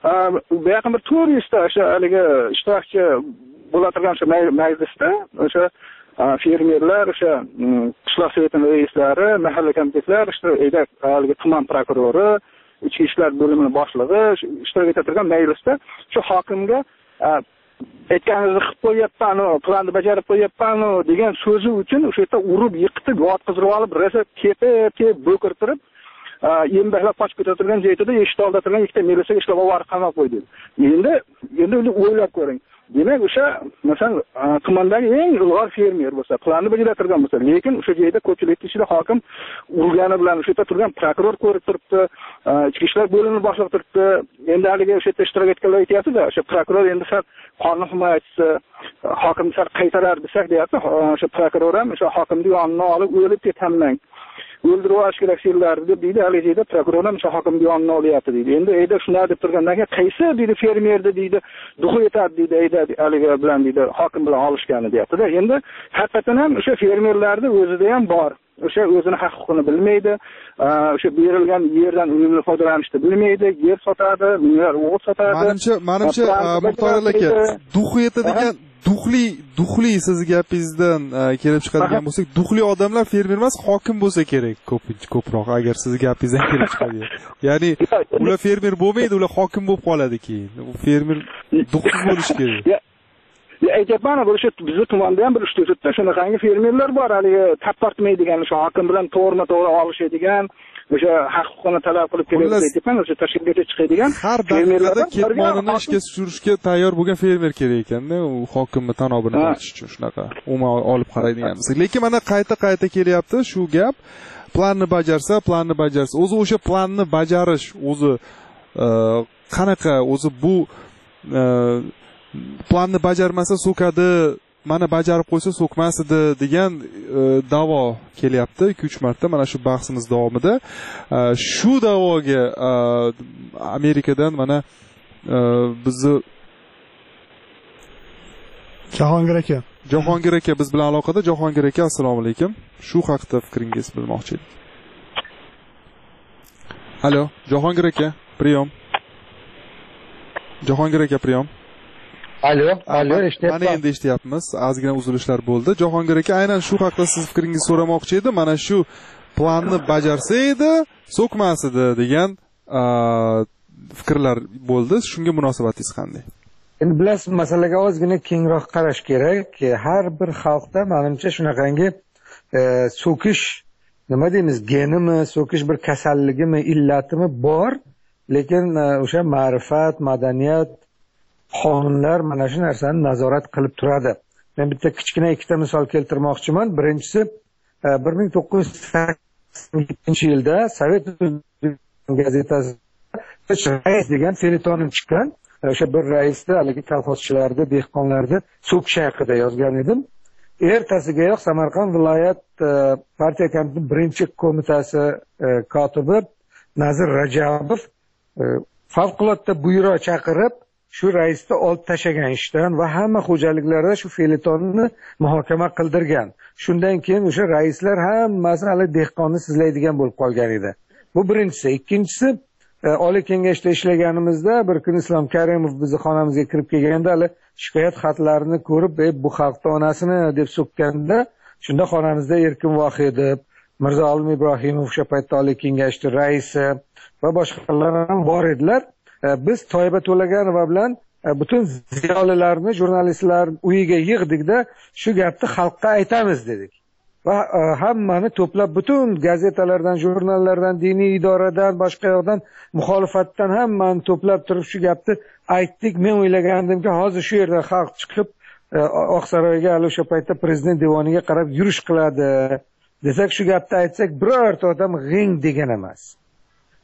bu yaqin bir 400 ta o'sha haligi ishtirokchi bo'ladigan o'sha majlisda o'sha fermerlar, o'sha qishloq sovet raislari, mahalla komitetlar, haligi tuman prokurori, ichki ishlar bo'limi boshlig'i ishtirok etadigan majlisda shu hokimga aytganingizni qilib qo'yapman, planni bajarib qo'yapman degan so'zi uchun o'sha yerda urib, yiqitib, yotqizib olib, rosa tepib, bo'kirtirib, yembahlab qochib ketadigan joyda eshik oldida turgan ikkita militsiyaga ishlab olib qamab qo'ydi. Endi uni o'ylab ko'ring. Demak, o'sha masalan tumandagi eng ilg'or fermer bo'lsa, planni bajaradigan bo'lsa, lekin o'sha joyda ko'pchilik ichida hokim urgani bilan o'sha yerda turgan prokuror ko'rib turibdi, ichki ishlar bo'limini boshliq turibdi. Endi haliga o'sha yerda ishtirok etganlar aytyapti-da, o'sha prokuror endi sal qonun himoyachisi, hokim sal qaytarar desak deyapti, o'sha prokuror ham o'sha hokimni yoniga olib o'lib ketamlang. O'ldirib olish kerak senlarni deb deydi, haliga prokuror ham o'sha hokimni yoniga olyapti deydi. Endi ayda shunday deb turgandan keyin qaysi deydi fermerni deydi, duxu etadi deydi, ayda haliga bilan deydi, hokim bilan olishgani deyapti-da. Endi haqiqatan ham o'sha fermerlarni o'zida ham bor. O'sha o'zini haq-huquqini bilmaydi, o'sha berilgan yerdan unumli foydalanishni bilmaydi, yer sotadi, minglab o'g'it sotadi. Menimcha Muxtor aka, duxu etadigan duxli siz gapingizdan kelib chiqadigan bo'lsak, duxli odamlar fermer emas, hokim bo'lsa kerak ko'proq, agar siz gapingizdan kelib chiqadi. Ya'ni ular fermer bo'lmaydi, ular hokim bo'lib qoladi keyin. U fermer duxsiz bo'lishi kerak. Aytyapman, o'sha bizning tumanda ham bir 3-4 ta shunaqangi fermerlar bor, haligi tap tortmaydigan, o'sha hokim bilan to'g'ri olishadigan, o'sha haq-huquqini talab qilib kelib aytyapman, o'sha tashkilotga chiqadigan har daqiqada ketmonini ishga tushirishga tayyor bo'lgan fermer kerak ekanda, u hokimni tanobini tortish uchun shunaqa umuman olib qaraydigan bo'lsak. Lekin mana qayta kelyapti shu gap, planni bajarsa, o'zi o'sha planni bajarish o'zi qanaqa, o'zi bu planni bajarmasa so'kadi, mana bajarib qo'ysa so'kmas edi degan da'vo kelyapti 2-3 marta mana shu bahsimiz davomida. Shu da'voga Amerikadan mana bizni Jahongir aka biz bilan aloqada. Jahongir aka, assalomu alaykum. Shu haqida fikringizni bilmoqchi edim. Alo, Jahongir aka, priyom. Jahongir aka, priyom. Alo, eshityapman. Mana endi eshityapmiz. Ozgina uzilishlar bo'ldi. Jahongir aka, aynan shu haqida siz fikringizni so'ramoqchi edim. Mana shu planni bajarsa edi, so'kmas edi degan fikrlar bo'ldi. Shunga munosabatingiz qanday? Endi bilasiz, masalaga ozgina kengroq qarash kerak. Har bir xalqda menimcha shunaqangi so'kish, nima deymiz, genimi, so'kish bir kasalligimi, illatimi bor. Lekin o'sha ma'rifat, madaniyat, qonunlar mana shu narsani nazorat qilib turadi. Men bitta kichkina ikkita misol keltirmoqchiman. Birinchisi 1987-yilda Sovet gazetasida rais degan felyeton chiqqan. O'sha bir raisda haligi kolxozchilarni, dehqonlarni so'kish haqida yozgan edim. Ertasigayoq Samarqand viloyat partiya komiteti birinchi qo'mitasi kotibi Nazir Rajabov favqulodda buyruq chaqirib shu raisni olib tashlagan ishdan va hamma xo'jaliklarda shu feletonni muhokama qildirgan. Shundan keyin o'sha raislar hammasi hali dehqonni sizlaydigan bo'lib qolgan edi. Bu birinchisi. Ikkinchisi, Oliy kengashda ishlaganimizda bir kun Islom Karimov bizning xonamizga kirib kelganda hali shikoyat xatlarini ko'rib, bu xalqni onasini deb so'kkanda, shunda xonamizda Erkin Vohidov, Mirzo Olim Ibrohimov o'sha paytda Oliy kengashda raisi va boshqalar ham bor edilar. Biz Toyba To'laganova bilan butun ziyolilarni, jurnalistlar uyiga yig'dikda shu gapni xalqqa aytamiz dedik. Va hammani to'plab butun gazetalardan, jurnallardan, diniy idoradan, boshqa yoqdan, muxolifatdan hammani to'plab turib shu gapni aytdik. Men o'ylagandimki, hozir shu yerda xalq chiqib Oqsaroyga hali o'sha paytda prezident devoniga qarab yurish qiladi. Desak, shu gapni aytsak, birorta odam g'ing degan emas.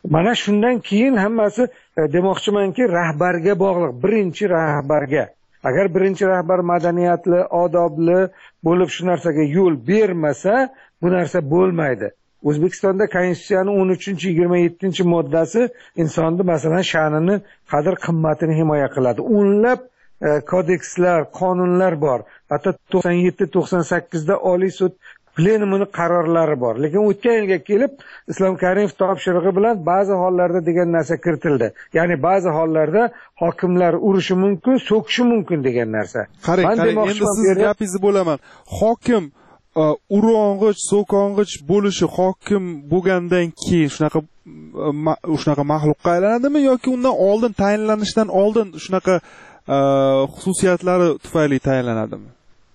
mana shundan keyin hammasi demoqchimanki rahbarga bog'liq, birinchi rahbarga. Agar birinchi rahbar madaniyatli, odobli bo'lib shu narsaga yo'l bermasa, bu narsa bo'lmaydi. O'zbekistonda Konstitutsiyaning 13-27-moddasi insonni masalan sha'nini, qadr-qimmatini himoya qiladi. O'nlab kodekslar, qonunlar bor. Hatto 97-98 da Oliy sud plenumining qarorlari bor. Lekin o'tgan yilga kelib Islom Karimov topshirig'i bilan ba'zi hollarda degan narsa kiritildi. Ya'ni ba'zi hollarda hokimlar urishi mumkin, so'kishi mumkin degan narsa. Qarang, endi siz gapingizni bo'laman. Hokim urong'ich, so'kong'ich bo'lishi hokim bo'lgandan keyin shunaqa maxluqqa aylanadimi yoki undan oldin tayinlanishdan oldin shunaqa xususiyatlari tufayli tayinlanadimi?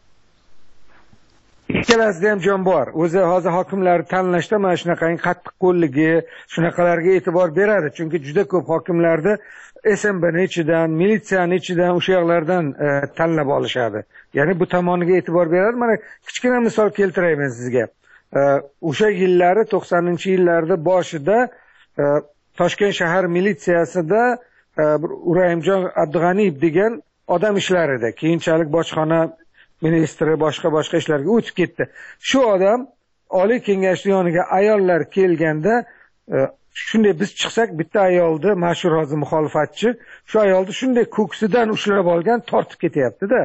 Ikkalasida ham jon bor. O'zi hozir hokimlarni tanlashda mana shunaqangi qattiqqo'lligi, shunaqalarga e'tibor beradi. Chunki juda ko'p hokimlarni SMBning ichidan, militsiyaning ichidan o'sha yoqlardan tanlab olishadi. Ya'ni bu tomoniga e'tibor beradi. Mana kichkina misol keltirayman sizga. O'sha yillari 90-yillarda boshida Toshkent shahar militsiyasida Urayimjon Abdug'aniyev degan odam ishlar edi. Keyinchalik bojxona ministri boshqa ishlarga o'tib ketdi. Shu odam Oliy Kengash yoniga ayollar kelganda shunday biz chiqsak bitta ayolni mashhur hozir muxolifatchi shu ayolni shunday ko'ksidan ushlab olgan, tortib ketyapti-da.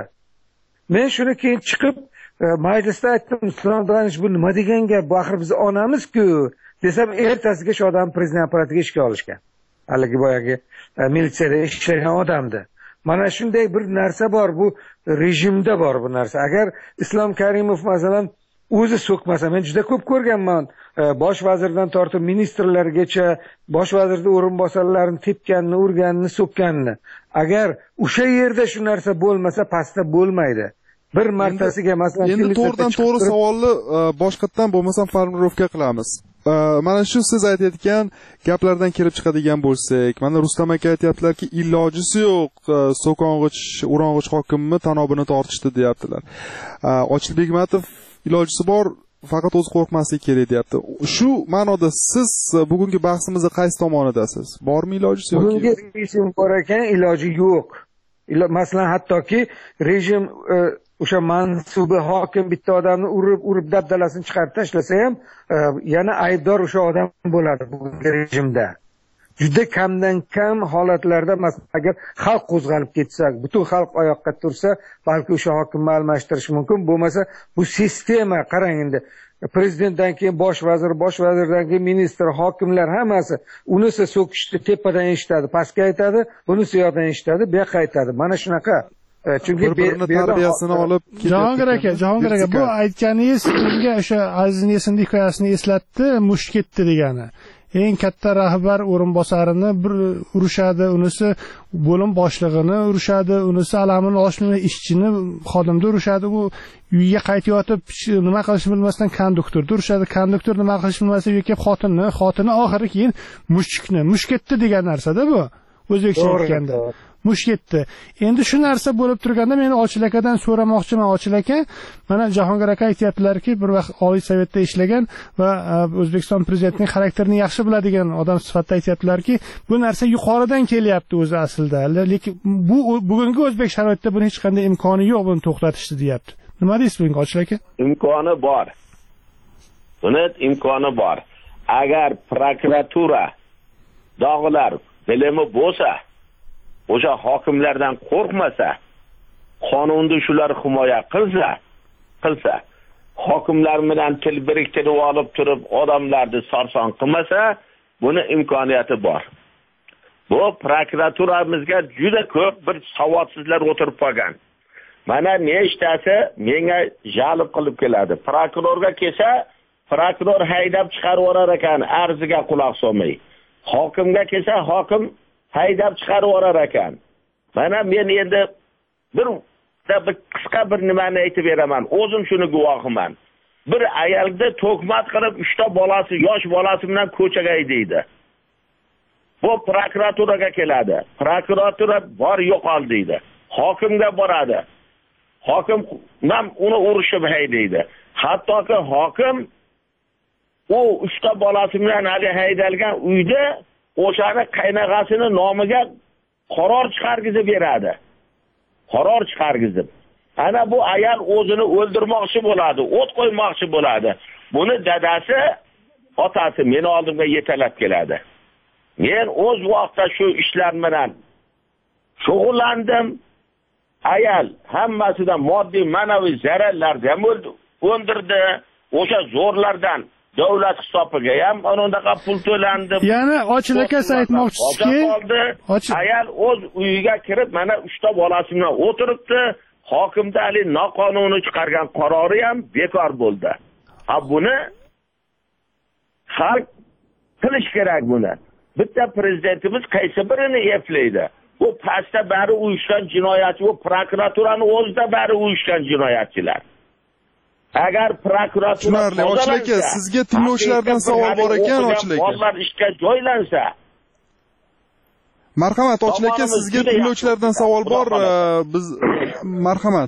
Men shuni keyin chiqib majlisda aytdim, Islom Abdug'aniyev bu nima degan gap? Bu axir biz onamiz-ku desam, ertasiga shu odam prezident apparatiga ishga olishgan. Haligi boyagi militsiyada ishlagan odamdi. Mana shunday bir narsa bor, bu rejimda bor bu narsa. Agar Islom Karimov masalan o'zi so'kmasa, men juda ko'p ko'rganman, bosh vazirdan tortib ministrlargacha bosh vazirning o'rinbosarlarini tepganini, urganini, so'kkanini. Agar o'sha yerda shu narsa bo'lmasa, pastda bo'lmaydi. Bir martasiga masalan endi to'g'ridan-to'g'ri savolni boshqatdan bo'lmasam formulovka qilamiz. Mana shu siz aytayotgan gaplardan kelib chiqadigan bo'lsak, mana Rustam aka aytayaptilarki, ilojisi yo'q, so'kong'ich, urong'ich hokimni tanobini tortishdi deyaptilar. Ochilbek Bekmatov ilojisi bor, faqat o'zi qo'rqmaslik kerak deyapti. Shu ma'noda siz bugungi bahsimizda qaysi tomonidasiz? Bormi ilojisi yo'q? Bugungi rejim bor ekan, iloji yo'q. Masalan, hattoki rejim o'sha mansubi hokim bitta odamni urib dabdalasini chiqarib tashlasa ham yana aybdor o'sha odam bo'ladi bugungi rejimda. Juda kamdan kam holatlarda masalan agar xalq qo'zg'alib ketsa, butun xalq oyoqqa tursa, balki o'sha hokimni almashtirish mumkin. Bo'lmasa bu sistema, qarang endi prezidentdan keyin bosh vazirdan keyin ministr, hokimlar hammasi unisi so'kishni tepadan eshitadi, pastga aytadi, bunisi yoqdan eshitadi, bu yoqqa aytadi. Mana shunaqa. Chunki tarbiyasini olib Jahongir aka, bu aytganingiz menga o'sha Aziz Nesinning hikoyasini eslatdi, mush ketdi degani. Eng katta rahbar o'rinbosarini bir urushadi, unisi bo'lim boshlig'ini urushadi, unisi alamini olishmay ishchini, xodimni urushadi. U uyga qaytayotib nima qilishni bilmasdan konduktorni urushadi, konduktor nima qilishni bilmasa uyga kelib xotini oxiri keyin mush ketdi degan narsa-da bu. O'zbekcha aytganda. Mush ketdi. Endi shu narsa bo'lib turganda men Ochil akadan so'ramoqchiman. Ochil aka, mana Jahongir aka aytayaptilarki, bir vaqt Oliy Sovetda ishlagan va O'zbekiston prezidentining xarakterini yaxshi biladigan odam sifatida aytayaptilarki, bu narsa yuqoridan kelyapti o'zi aslida. Lekin bu bugungi o'zbek sharoitida buni hech qanday imkoni yo'q, buni to'xtatishni deyapti. Nima deysiz bunga Ochil aka? Imkoni bor. Buni imkoni bor. Agar prokuratura dog'lar bilimi bo'lsa, o'sha hokimlardan qo'rqmasa, qonunni shular himoya qilsa, hokimlar bilan til biriktirib olib turib, odamlarni sarson qilmasa, buni imkoniyati bor. Bu prokuraturamizga juda ko'p bir savodsizlar o'tirib qolgan. Mana nechtasi menga jalb qilib keladi. Prokurorga kelsa, prokuror haydab chiqarib yuborar ekan, arziga quloq solmay. Hokimga kelsa, hokim haydab chiqarib yuborar ekan. Mana men endi bir qisqa bir nimani aytib beraman. O'zim shuni guvohiman. Bir ayolni to'kmat qilib 3 ta bolasi, yosh bolasi bilan ko'chaga haydaydi. Bu prokuraturaga keladi. Prokuratura bor yo'qol deydi. Hokimga boradi. Hokim ham uni urishib haydaydi. Hattoki hokim u 3 ta bolasi bilan hali haydalgan uyda o'shani qaynag'asini nomiga qaror chiqargizib beradi. Qaror chiqargizib. Ana bu ayol o'zini o'ldirmoqchi bo'ladi, o't qo'ymoqchi bo'ladi. Buni dadasi, otasi meni oldimga yetalab keladi. Men o'z vaqtida shu ishlar bilan shug'ullandim. Ayol hammasidan moddiy, ma'naviy zararlarga o'ndirdi. O'sha zo'rlardan davlat hisobiga ham unaqa pul to'landi. Ya'ni Ochil aka aytmoqchisizki, ayol o'z uyiga kirib, mana 3 ta bolasi bilan o'tiribdi. Hokimda ali noqonuniy chiqargan qarori ham bekor bo'ldi. Buni xalq qilish kerak buni. Bitta prezidentimiz qaysi birini eplaydi? Bu pastda bari uyushgan jinoyatchi, bu prokuraturani o'zida bari uyushgan jinoyatchilar. Agar prokuratura tushunarli, Ochil aka, sizga tinglovchilardan savol bor ekan, Ochil aka. Bolalar ishga joylansa. Marhamat, Ochil aka, sizga tinglovchilardan savol bor. Biz marhamat.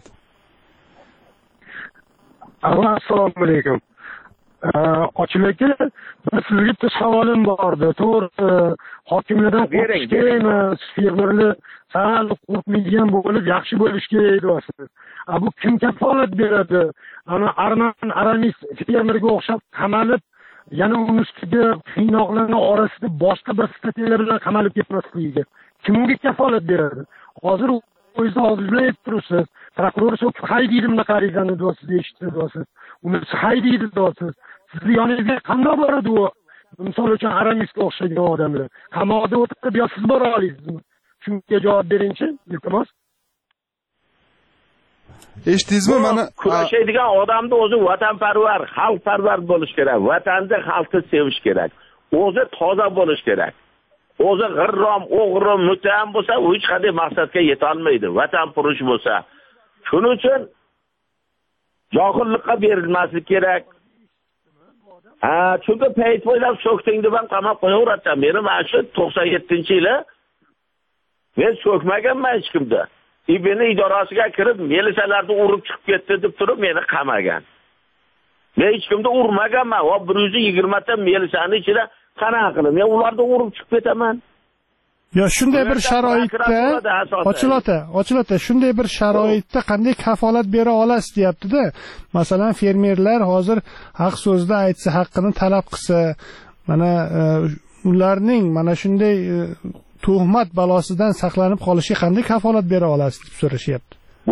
Assalomu alaykum. Ochil aka, sizga bitta savolim bordi. To'g'ri, hokimlardan qo'rqish kerakmi? Fermerlar sal qo'rqmaydigan bo'lib, yaxshi bo'lish kerak deyapsiz. Bu kim kafolat beradi? Ana Aramis fermerga o'xshab qamalib, yana uni ustiga qiynoqlarning orasida boshqa bir statiyalar bilan qamalib ketmasligiga kim unga kafolat beradi? Hozir o'zingiz og'zingizdan turibsiz. Prokuror so'kib haydaydi bunaqa arizani deyapsiz, eshitdingiz. Uni haydaydi deyapsiz. Sizni yoningizga qanday boradi u? Misol uchun Aramisga o'xshagan odamlar. Qamoqda o'tirib, yo siz bora olasizmi? Shunga javob beringchi, iltimos. Eshitdingizmi? Mana kurashadigan odamni o'zi vatanparvar, xalqparvar bo'lish kerak. Vatanni, xalqni sevish kerak. O'zi toza bo'lish kerak. O'zi g'irrom, o'g'ri, muttaham bo'lsa, u hech qanday maqsadga yeta olmaydi. Vatanpurush bo'lsa. Shuning uchun johillikqa berilmaslik kerak. Chunki payt bo'ylab so'kding deb ham qamab qo'yaveradi. Meni mana shu 97-yili men so'kmaganman hech kimda. Ibn idorasiga kirib, milisalarni urib chiqib ketdi deb turib meni qamagan. Men hech kimda urmaganman. Va 120 ta milisani ichida qanaqa qilib men ularni urib chiqib ketaman. Yo, shunday bir sharoitda Ochilota, shunday bir sharoitda qanday kafolat bera olasiz deyapti-da. Masalan, fermerlar hozir haq so'zda aytsa, haqqini talab qilsa, mana ularning mana shunday tuhmat balosidan saqlanib qolishiga qanday kafolat bera olasiz deb so'rashyapti.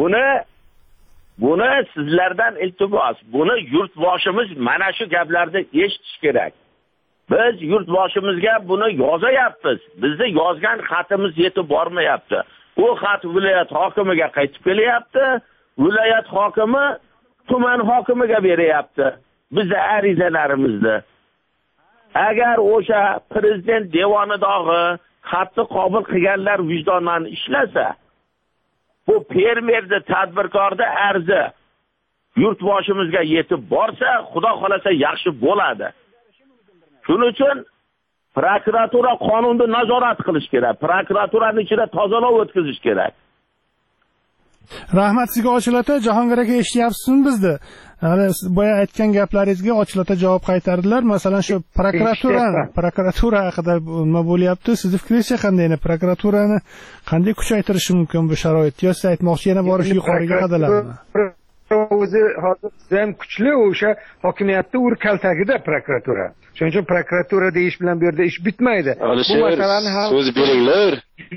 Buni sizlardan iltimos. Buni yurtboshimiz mana shu gaplarni eshitish kerak. Biz yurtboshimizga buni yozayapmiz. Bizni yozgan xatimiz yetib bormayapti. U xat viloyat hokimiga qaytib kelyapti. Viloyat hokimi tuman hokimiga beryapti. Bizning arizalarimizni. Agar o'sha prezident devonidagi xatni qabul qilganlar vijdonan ishlasa, bu fermerni, tadbirkorni arzi yurtboshimizga yetib borsa, xudo xolasa yaxshi bo'ladi. Shuning uchun prokuratura qonunni nazorat qilish kerak. Prokuraturani ichida tozalov o'tkazish kerak. Rahmat sizga Ochil aka, Jahongir aka eshityapsizmi bizni? Boya aytgan gaplaringizga Ochil aka javob qaytardilar. Masalan, shu prokuratura haqida nima bo'lyapti? Sizning fikringiz qanday? Prokuraturani qanday kuchaytirish mumkin bu sharoitda? Yo, siz aytmoqchi yana borish yuqoriga qadalarmi? O'zi hozir ham kuchli o'sha hokimiyatda ur kaltagida prokuratura. Shuning uchun prokuratura deyish bilan bu yerda ish bitmaydi. Bu masalani so'z beringlar.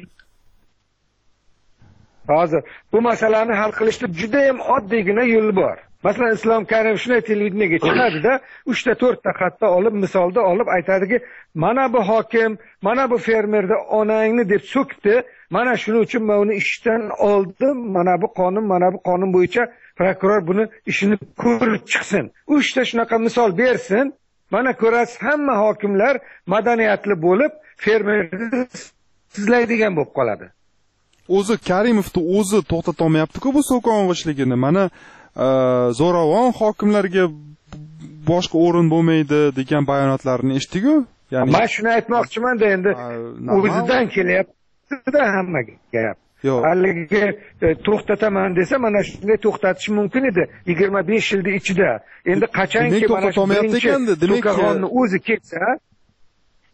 Hozir bu masalani hal qilishda juda ham oddiygina yo'l bor. Masalan, Islom Karimov shunday televideniyaga chiqadi-da, 3 ta 4 ta xatda olib, misolda olib aytadiki, mana bu hokim, mana bu fermerda onangni deb so'kdi, mana shuning uchun men uni ishdan oldim, mana bu qonun bo'yicha prokuror buni ishini ko'rib chiqsin. 3 ta shunaqa misol bersin. Mana ko'rasiz, hamma hokimlar madaniyatli bo'lib, fermerni sizlaydigan bo'lib qoladi. O'zi Karimovni o'zi to'xtata olmayapti-ku bu so'kong'ichligini. Mana zo'ravon hokimlarga boshqa o'rin bo'lmaydi degan bayonotlarni eshitdik-ku. Ya'ni men shuni aytmoqchiman-da, endi o'zidan kelyapti-da hamma gap. Haligi to'xtataman desa, mana shunday to'xtatish mumkin edi 25 yilning ichida. Endi qachonki mana shu to'xtamayapti ekanda, demak o'zi ketsa,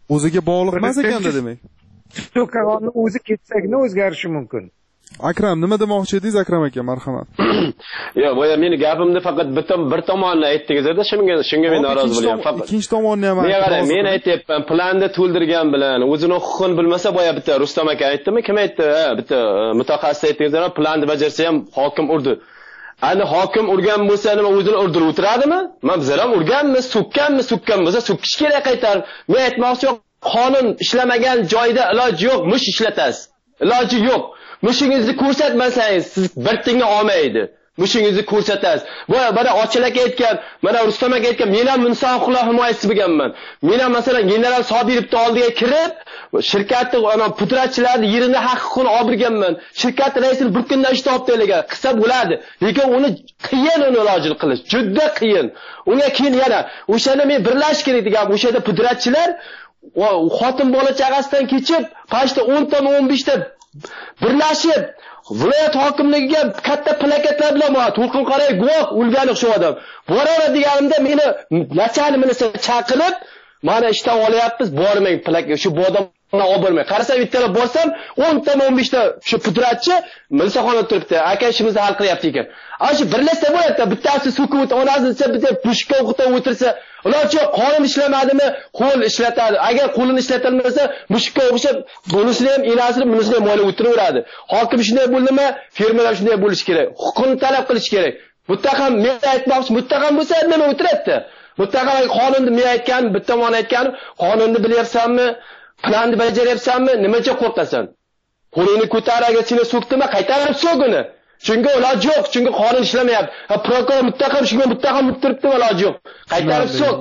o'ziga bog'liq emas ekanda demak. Qonun o'zi ketsagina o'zgarishi mumkin. Akram, nima demoqchi edingiz Akram aka, marhamat. Yo'q, boya meni gapimni faqat bir tomonni aytdingiz-da, shunga men norozi bo'lyapman. Faqat ikkinchi tomonni ham men aytayapman, planni to'ldirgan bilan o'zini huquqini bilmasa, boya bitta Rustam aka aytdimi? Kim aytdi? Bitta mutaxassis aytdingizlar, planni bajarsa ham hokim urdi. Ani hokim urgan bo'lsa, nima o'zini urdirib o'tiradimi? Men bizlar ham urganmiz, so'kkan bo'lsa, so'kish kerak qaytarib. Men aytmoqchi, qonun ishlamagan joyda iloji yo'q, mush ishlatasiz. Iloji yo'q. Mushingizni ko'rsatmasangiz, siz bir tiyinga olmaydi. Mushingizni ko'rsatasiz. Mana ochilak aytgan, mana Rustam aka aytgan, men ham inson huquqlari himoyachisi bo'lganman. Men ham masalan general Sodirovning oldiga kirib, shirkatning ana pudratchilarning yerini haqiqini oldirganman. Shirkat raisini bir kunda ishdan olib tashlagan. Qilsa bo'ladi. Lekin uni qiyin uni ilojini qilish, juda qiyin. Unga keyin yana o'shani men birlash kerak degan, o'shada pudratchilar xotin bola chaqasidan kechib, pashta 10 ta 15 ta birlashib viloyat hokimligiga katta plakatlar bilan bor. To'lqin qaray guvoh o'lgani shu odam. Boraver deganimda meni nachalnikni chaqirib, mana ishdan olyapmiz, bormang plakat shu bodamni olib bormang. Qarasam bittalab borsam 10 ta 15 ta shu pudratchi milsaxonada turibdi. Aka ishimizni hal qilyapti ekan. Ana shu birlashsa bo'ladi. Bittasi so'kib onasini bitta pushka o'qitib o'tirsa, ularchi qonun ishlamadimi? Qo'l ishlatadi. Agar qo'lini ishlatilmasa, mushukka o'xshab bunisini ham enasini, bunisini ham mo'ylab o'tiraveradi. Hokim shunday bo'ldimi? Fermerlar shunday bo'lishi kerak. Huquqni talab qilish kerak. Muttaham men aytmoqchi, muttaham bo'lsa nima o'tiradi? Muttaham qonunni men aytgan, bitta tomon aytgan, qonunni bilyapsanmi? Planni bajaryapsanmi? Nimaga qo'rqasan? Qo'lingni ko'tar, agar seni so'kdimi, qaytarib so'k uni. Chunki iloji yo'q, chunki qonun ishlamayapti. Prokuror muttaham shunga muttaham bo'lib turibdi, iloji yo'q. Qaytarib so'k.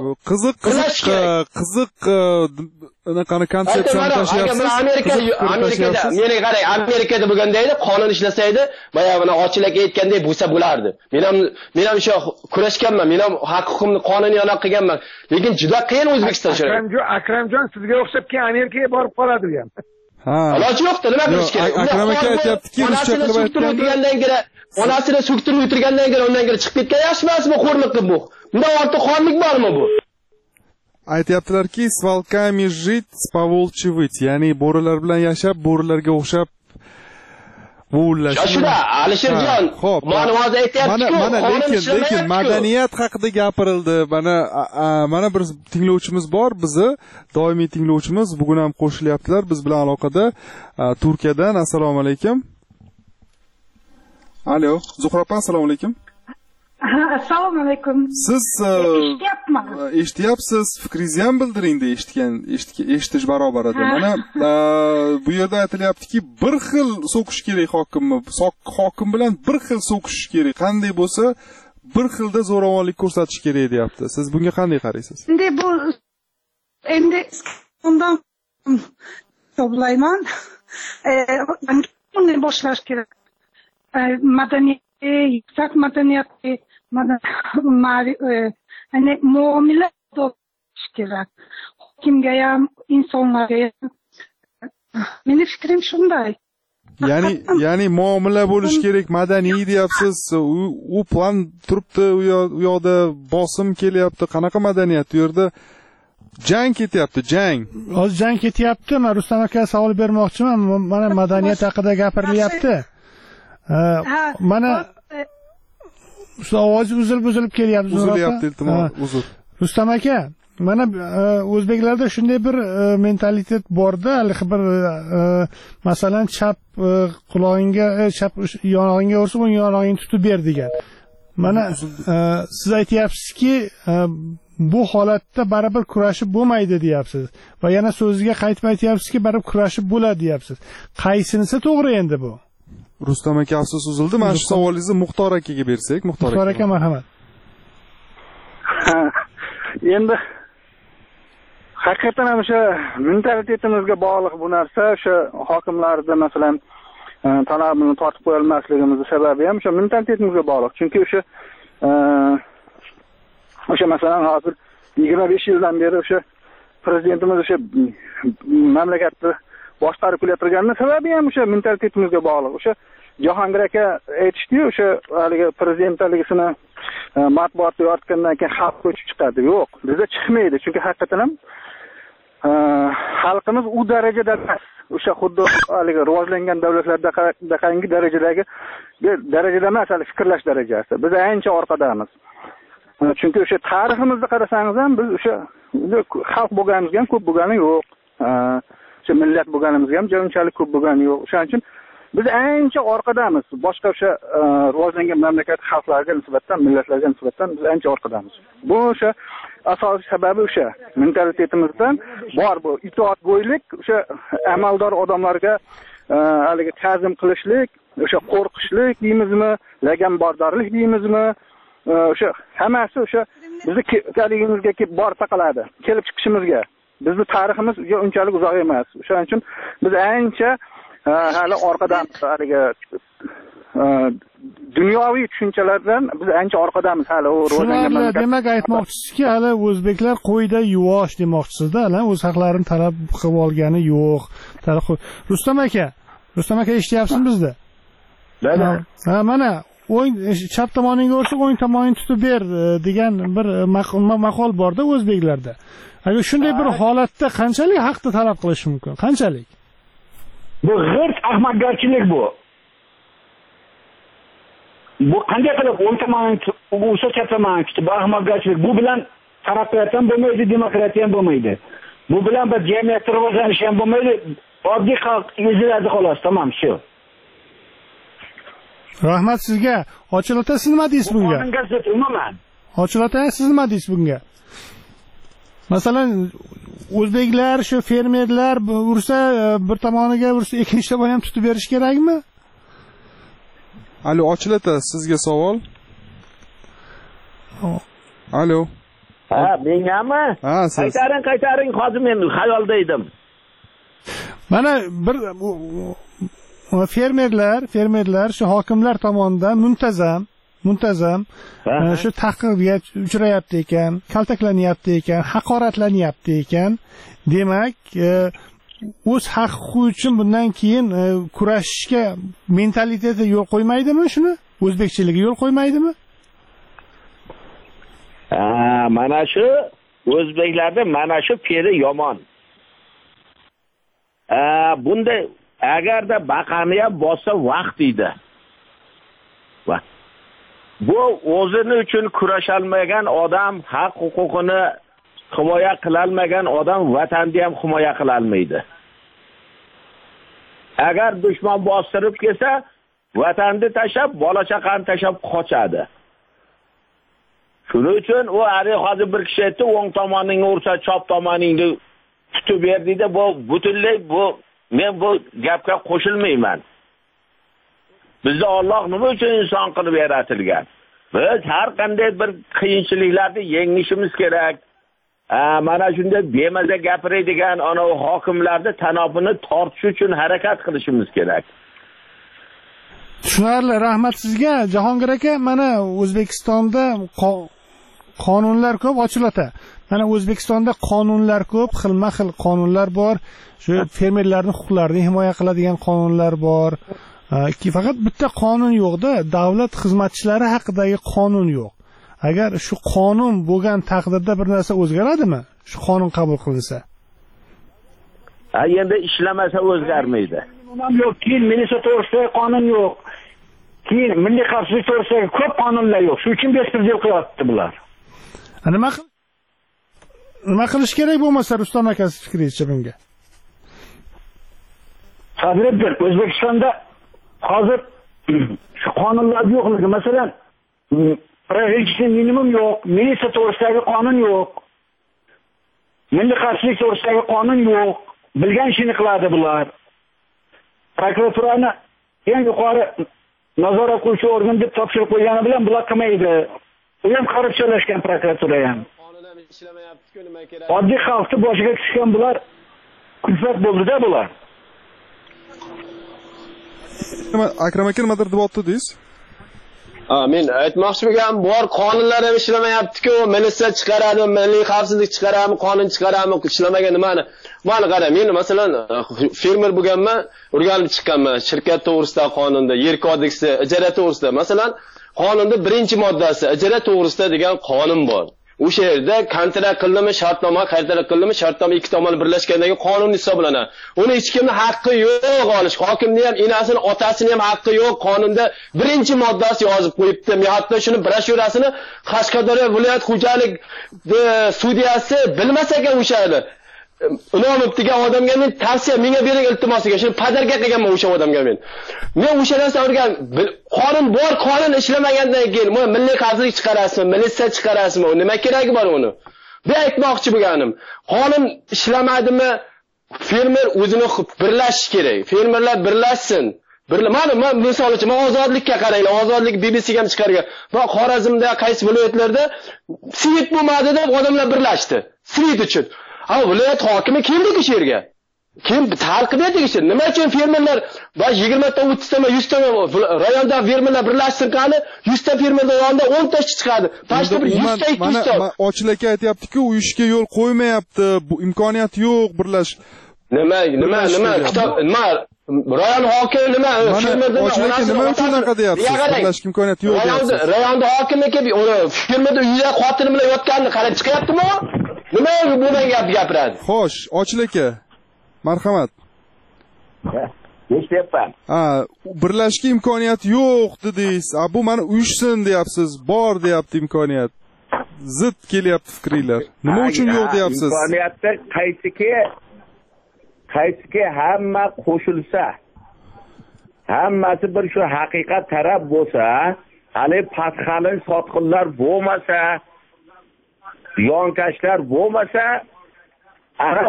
Qiziq anaqani konsepsiyani tashlayapsiz. Meni qarang, Amerikada bo'lganda edi, qonun ishlasaydi, boya mana ochilak aytgandek bo'lsa bo'lardi. Men ham shu kurashganman, men ham haq-huquqimni qonuniy yo'l qilganman. Lekin juda qiyin O'zbekiston shunday. Akramjon sizga o'xshab keyin Amerikaga borib qoladi u ham. Iloji yo'qda, nima qilish kerak? Akram aka aytayaptiki, ruscha qilib aytgandan onasini so'ktirib o'tirgandan keyin undan keyin chiqib ketgan yaxshi emasmi? Xo'rlik bu. Bundan ortiq xorlik bormi bu? Aytayaptilarki, s волками жить, с поволчьи выть, ya'ni bo'rilar bilan yashab, bo'rilarga o'xshab vo'llash. Shunda Alisherjon, mana hozir aytayapti-ku, lekin madaniyat haqida gapirildi. Mana bir tinglovchimiz bor, bizni doimiy tinglovchimiz, bugun ham qo'shilyaptilar biz bilan aloqada. Turkiyadan. Assalomu alaykum. Alo, Zuhra opa, assalomu alaykum. Assalomu alaykum. Siz eshityapman. Eshityapsiz, fikringizni ham bildiring-da, eshitish barobar edi. Mana bu yerda aytilyaptiki, bir xil so'kish kerak hokimni. Hokim bilan bir xil so'kish kerak. Qanday bo'lsa, bir xilda zo'ravonlik ko'rsatish kerak deyapti. Siz bunga qanday qaraysiz? Endi undan toplayman. Bunday boshlash kerak. Madaniyat, yuksak madaniyat, muomala bo'lish kerak. Hokimga ham, insonlarga ham. Meni fikrim shunday. Ya'ni muomala bo'lish kerak, madaniy deyapsiz. U plan turibdi, u yoqda bosim kelyapti. Qanaqa madaniyat? U yerda jang ketyapti, jang. Hozir jang ketyapti. Men Rustam aka savol bermoqchiman. Mana madaniyat haqida gapirilyapti. Mana shu ovoz uzilib kelyapti. Uzilyapti, iltimos, uzr. Rustam aka, mana o'zbeklarda shunday bir mentalitet borda, bir masalan chap qulog'ingga, chap yonog'ingga ursa, o'ng yonog'ingni tutib ber degan. Mana siz aytyapsizki, bu holatda baribir kurashib bo'lmaydi deyapsiz. Va yana so'ziga qaytib aytyapsizki, baribir kurashib bo'ladi deyapsiz. Qaysinisi to'g'ri endi bu? Rustam aka afsus uzildi. Mana shu savolingizni Muxtor akaga bersak. Muxtor aka, marhamat. Endi haqiqatan ham o'sha mentalitetimizga bog'liq bu narsa. O'sha hokimlarda masalan talabini tortib qo'ya olmasligimiz sababi ham o'sha mentalitetimizga bog'liq. Chunki o'sha masalan hozir 25 yildan beri o'sha prezidentimiz o'sha mamlakatni boshqarib kelayotganning sababi ham o'sha mentalitetimizga bog'liq. O'sha Jahongir aka aytishdi-yu, o'sha haligi prezidentligisini matbuotga yoritgandan keyin xalq ko'chib chiqadi. Yo'q, bizda chiqmaydi. Chunki haqiqatan ham xalqimiz u darajada emas. O'sha xuddi haligi rivojlangan davlatlardagi darajada emas, hali fikrlash darajasi. Biz ancha orqadamiz. Chunki o'sha tariximizni qarasangiz ham biz o'sha xalq bo'lganimiz ham ko'p bo'lgani yo'q. O'sha millat bo'lganimiz ham unchalik ko'p bo'lgani yo'q. O'shaning uchun biz ancha orqadamiz. Boshqa o'sha rivojlangan mamlakat xalqlariga nisbatan, millatlarga nisbatan biz ancha orqadamiz. Bu o'sha asosiy sababi o'sha mentalitetimizdan bor bu itoatgo'ylik, o'sha amaldor odamlarga haligi ta'zim qilishlik, o'sha qo'rqishlik deymizmi, laganbardorlik deymizmi, o'sha hammasi o'sha bizni kaligimizga kelib bor taqaladi, kelib chiqishimizga. Bizni tariximiz unchalik uzoq emas. O'shaning uchun biz ancha hali orqadamiz. Haligi dunyoviy tushunchalardan biz ancha orqadamiz hali u rivojlangan. Demak, aytmoqchisizki, hali o'zbeklar qo'yda yuvosh demoqchisizda, hali o'z haqlarini talab qilib olgani yo'q. Rustam aka eshityapsizmi bizni? Mana o'ng chap tomoningga o'rsak, o'ng tomoningni tutib ber degan bir maqol borda o'zbeklarda. Agar shunday bir holatda qanchalik haqni talab qilish mumkin? Qanchalik? Bu g'irt ahmoqgarchilik bu. Bu qanday qilib o'ng tomonini o'sha chap tomonini tutib ahmoqgarchilik. Bu bilan taraqqiyot ham bo'lmaydi, demokratiya ham bo'lmaydi. Bu bilan bir jamiyat rivojlanishi ham bo'lmaydi. Oddiy xalq eziladi xolos, tamom shu. Rahmat sizga. Ochilota, siz nima deysiz bunga? Ochilota, siz nima deysiz bunga? Masalan, o'zbeklar shu fermerlar ursa, bir tomoniga ursa, ikkinchi tomoniga ham tutib berish kerakmi? Alo, Ochilota, sizga savol. Alo. Ha, mengami? Ha, siz. Qaytaring, hozir men xayolda edim. Mana bir fermerlar shu hokimlar tomonidan muntazam shu ta'qibga uchrayapti ekan, kaltaklanyapti ekan, haqoratlanyapti ekan. Demak, o'z haqqi uchun bundan keyin kurashishga mentaliteti yo'l qo'ymaydimi shuni? O'zbekchiligi yo'l qo'ymaydimi? Mana shu o'zbeklarda mana shu fe'li yomon. Bunda agarda baqani ham bossa vaqt edi. Bu o'zini uchun kurashalmagan odam, haq huquqini himoya qilolmagan odam vatanni ham himoya qila olmaydi. Agar dushman bostirib kelsa, vatanni tashab, bola chaqani tashab qochadi. Shuning uchun u hozir bir kishi aytdi, o'ng tomoningni ursa, chop tomoningni tutib ber dedi. Bu butunlay men bu gapga qo'shilmayman. Bizda Alloh nima uchun inson qilib yaratilgan? Biz har qanday bir qiyinchiliklarni yengishimiz kerak. Mana shunday bemaza gapiradigan ana hokimlarni tanobini tortish uchun harakat qilishimiz kerak. Tushunarli, rahmat sizga. Jahongir aka, mana O'zbekistonda qonunlar ko'p, Ochilota. Mana O'zbekistonda qonunlar ko'p, xilma-xil qonunlar bor. Shu fermerlarning huquqlarini himoya qiladigan qonunlar bor. Faqat bitta qonun yo'q-da, davlat xizmatchilari haqidagi qonun yo'q. Agar shu qonun bo'lgan taqdirda bir narsa o'zgaradimi? Shu qonun qabul qilinsa. Endi ishlamasa o'zgarmaydi. Yo'q, keyin Minnesota to'g'risidagi qonun yo'q. Keyin milliy xavfsizlik to'g'risidagi ko'p qonunlar yo'q. Shu uchun bespredel qilyapti bular. Nima qilish kerak bo'lmasa, Rustam aka fikringiz bunga? Sadriddin, O'zbekistonda hozir shu qonunlar yo'qligi, masalan, prejudicial minimum yo'q, Minnesota to'g'risidagi qonun yo'q. Milliy xavfsizlik to'g'risidagi qonun yo'q. Bilgan ishini qiladi bular. Prokuraturani eng yuqori nazorat qiluvchi organ deb topshirib qo'ygani bilan bular qilmaydi. U ham korrupsiyalashgan prokuratura ham. Oddiy xalqni boshiga tushgan bular kulfat bo'ldi-da bular. Akram aka nimadir deb o'tdingiz? Men aytmoqchi bo'lganim, bor qonunlar ham ishlamayapti-ku, militsiya chiqaradi, milliy xavfsizlik chiqaradi, qonun chiqaradi, ishlamagan nimani? Mana qara, men masalan fermer bo'lganman, o'rganib chiqqanman, shirkat to'g'risida qonunda, yer kodeksi, ijara to'g'risida. Masalan, qonunda 1-moddasi ijara to'g'risida degan qonun bor. o'sha yerda kontrakt qildimi, shartnoma shartnoma ikki tomon birlashgandagi qonuniy hisoblanadi. Uni hech kimning haqqi yo'q olish. Hokimning ham, enasini, otasini ham haqqi yo'q. Qonunda birinchi moddasi yozib qo'yibdi. Men hatto shuni broshurasini Qashqadaryo viloyat xo'jalik sudiyasi bilmas ekan o'shani. Inomov degan odamga men tavsiya menga bering iltimosiga, shuni padarga qilganman o'sha odamga men. Men o'sha narsa o'rgan, qonun bor, qonun ishlamagandan keyin milliy xavfsizlik chiqarasizmi, militsiya chiqarasizmi, nima keragi bor uni? Bu aytmoqchi bo'lganim, qonun ishlamadimi, fermer o'zini birlashish kerak. Fermerlar birlashsin. Men misol uchun ozodlikka qaranglar, ozodlik BBC'ga ham chiqargan. Va Xorazmda qaysi viloyatlarda svit bo'lmadi deb odamlar birlashdi. Svit uchun. Ha, viloyat hokimi keldi shu yerga. Kim talqib etdi? Nima uchun fermerlar 20 ta, 30 ta, 100 ta rayonda fermerlar birlashsin qani, 100 ta fermerlar yonida 10 ta ish chiqadi. Pashta bir 100 ta, 200 ta. Mana ochilaka aytayapti-ku, u ishga yo'l qo'ymayapti, bu imkoniyat yo'q birlash. Nima kitob nima rayon hokimi nima fermerdan nima uchun unaqa deyapsiz? Birlash imkoniyati yo'q deyapsiz. Rayonda hokimi kelib, fermerda uyda xotini bilan yotganini qarab chiqyaptimi? Nima bundan gapiradi? Xo'sh, ochilaka. Marhamat. Eshityapman. Birlashga imkoniyat yo'q dedingiz. Bu mana uyushsin deyapsiz, bor deyapti imkoniyat. Zid kelyapti fikringlar. Nima uchun yo'q deyapsiz? Imkoniyatda qaysiki hamma qo'shilsa, hammasi bir shu haqiqat taraf bo'lsa, hali pasxalin sotqinlar bo'lmasa, yonkashlar bo'lmasa, ana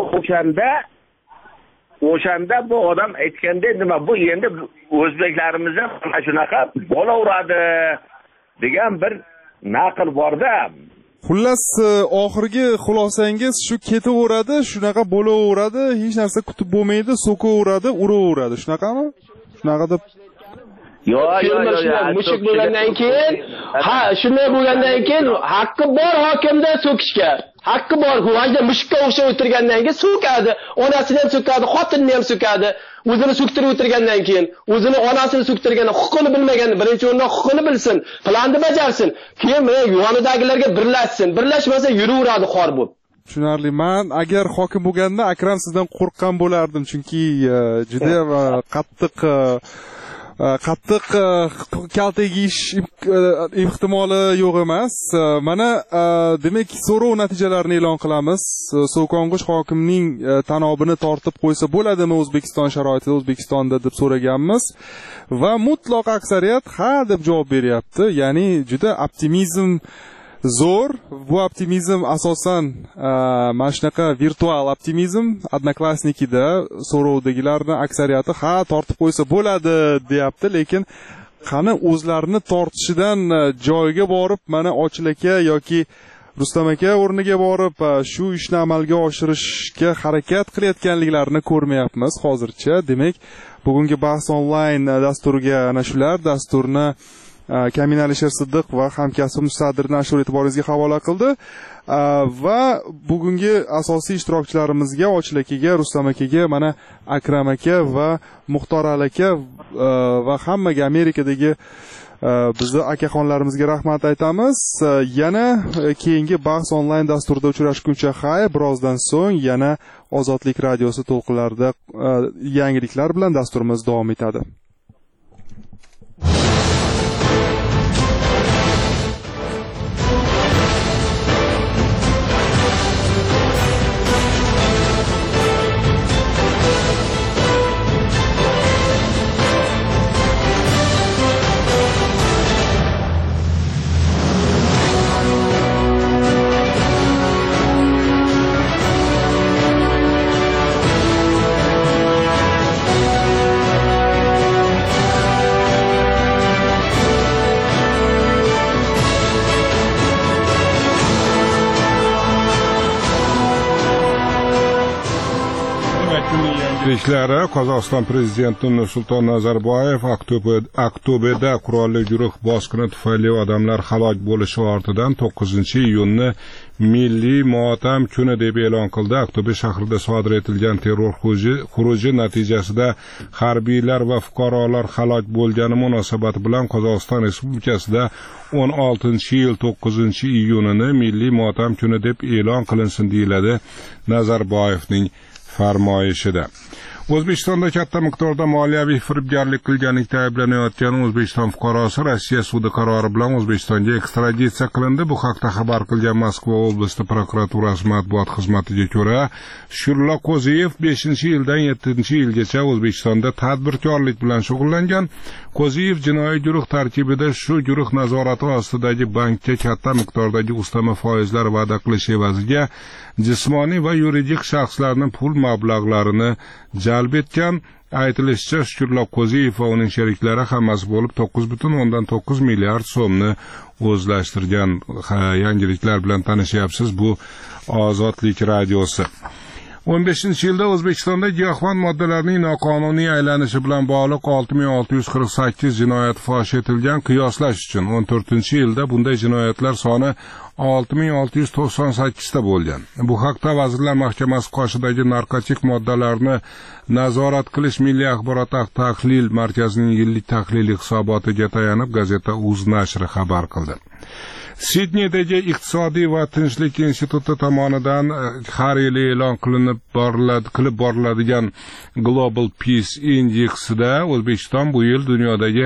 o'shanda bu odam aytganda nima bu endi o'zbeklarimizda mana shunaqa bola uradi degan bir naql borda. Xullas, oxirgi xulosangiz shu ketaveradi, shunaqa bo'laveradi, hech narsa kutib bo'lmaydi, so'kaveradi, uraveradi. Shunaqami? Shunaqa deb yo'q, mushuk bo'lgandan keyin, shunday bo'lgandan keyin haqqi bor hokimda so'kishga. Haqqi bor, hujda mushukka o'xshab o'tirgandan keyin so'kadi, onasini ham so'kadi, xotinini ham so'kadi. O'zini so'ktirib o'tirgandan keyin, o'zini onasini so'ktirganda huquqini bilmagan, birinchi o'rinda huquqini bilsin, planni bajarsin, keyin yonidagilarga birlashsin. Birlashmasa yuraveradi xor bo'lib. Tushunarli. Men agar hokim bo'lganda Akram sizdan qo'rqqan bo'lardim, chunki juda qattiq kaltagish ehtimoli yo'q emas. Mana demak so'rov natijalarini e'lon qilamiz. So'kong'ush hokimning tanobini tortib qo'ysa bo'ladimi O'zbekiston sharoitida, O'zbekistonda deb so'raganmiz va mutlaq aksariyat ha deb javob beryapti. Ya'ni juda optimizm zo'r. Bu optimizm asosan mana shunaqa virtual optimizm. Odnoklassnikida so'rovdagilarning aksariyati ha tortib qo'ysa bo'ladi deyapti, lekin qani o'zlarini tortishidan joyiga borib, mana Ochilaka yoki Rustam aka o'rniga borib shu ishni amalga oshirishga harakat qilayotganliklarini ko'rmayapmiz hozircha. Demak, bugungi bahs onlayn dasturiga ana shular dasturni Kamin Alisher Siddiq va hamkasbim Sadir Nashur e'tiboringizga havola qildi va bugungi asosiy ishtirokchilarimizga Ochilakaga, Rustam akaga, mana Akram aka va Muxtor aka va hammaga Amerikadagi bizni akaxonlarimizga rahmat aytamiz. Yana keyingi bahs onlayn dasturida uchrashguncha xayr, birozdan so'ng yana Ozodlik radiosi to'lqinlarida yangiliklar bilan dasturimiz davom etadi. Tanishishlari, Qozog'iston prezidenti Nursulton Nazarboyev Aqto'beda qurolli guruh bosqini tufayli odamlar halok bo'lishi ortidan 9-iyunni milliy motam kuni deb e'lon qildi. Aqto'be shahrida sodir etilgan terror xuruji natijasida harbiylar va fuqarolar halok bo'lgani munosabati bilan Qozog'iston Respublikasida 16-yil 9-iyunini milliy motam kuni deb e'lon qilinsin deyiladi Nazarboyevning farmoyishida. O'zbekistonda katta miqdorda moliyaviy firibgarlik qilganlikda ayblanayotgan O'zbekiston fuqarosi Rossiya sudi qarori bilan O'zbekistonga ekstraditsiya qilindi. Bu haqda xabar qilgan Moskva oblasti prokuraturasi matbuot xizmatiga ko'ra, Shukurullo Qo'ziyev 5-yildan 7-yilgacha O'zbekistonda tadbirkorlik bilan shug'ullangan. Qo'ziyev jinoiy guruh tarkibida shu guruh nazorati ostidagi bankka katta miqdordagi ustama foizlar va'da qilish evaziga jismoniy va yuridik shaxslarning pul mablag'larini jalb etgan. Aytilishicha, Shukurullo Qo'ziyev va uning sheriklari hammasi bo'lib 9,9 milliard so'mni o'zlashtirgan. Yangiliklar bilan tanishyapsiz. Bu Ozodlik radiosi. 15-yilda O'zbekistonda giyohvand moddalarning noqonuniy aylanishi bilan bog'liq 6648 jinoyat fosh etilgan. Qiyoslash uchun 14-yilda bunday jinoyatlar soni 6698 ta bo'lgan. Bu haqda Vazirlar Mahkamasi qoshidagi narkotik moddalarni nazorat qilish milliy axborot tahlil markazining yillik tahliliy hisobotiga tayanib gazeta Uz nashri xabar qildi. Sidneydagi iqtisodiy va tinchlik instituti tomonidan har yili e'lon qilib boriladigan Global Peace Indexida O'zbekiston bu yil dunyodagi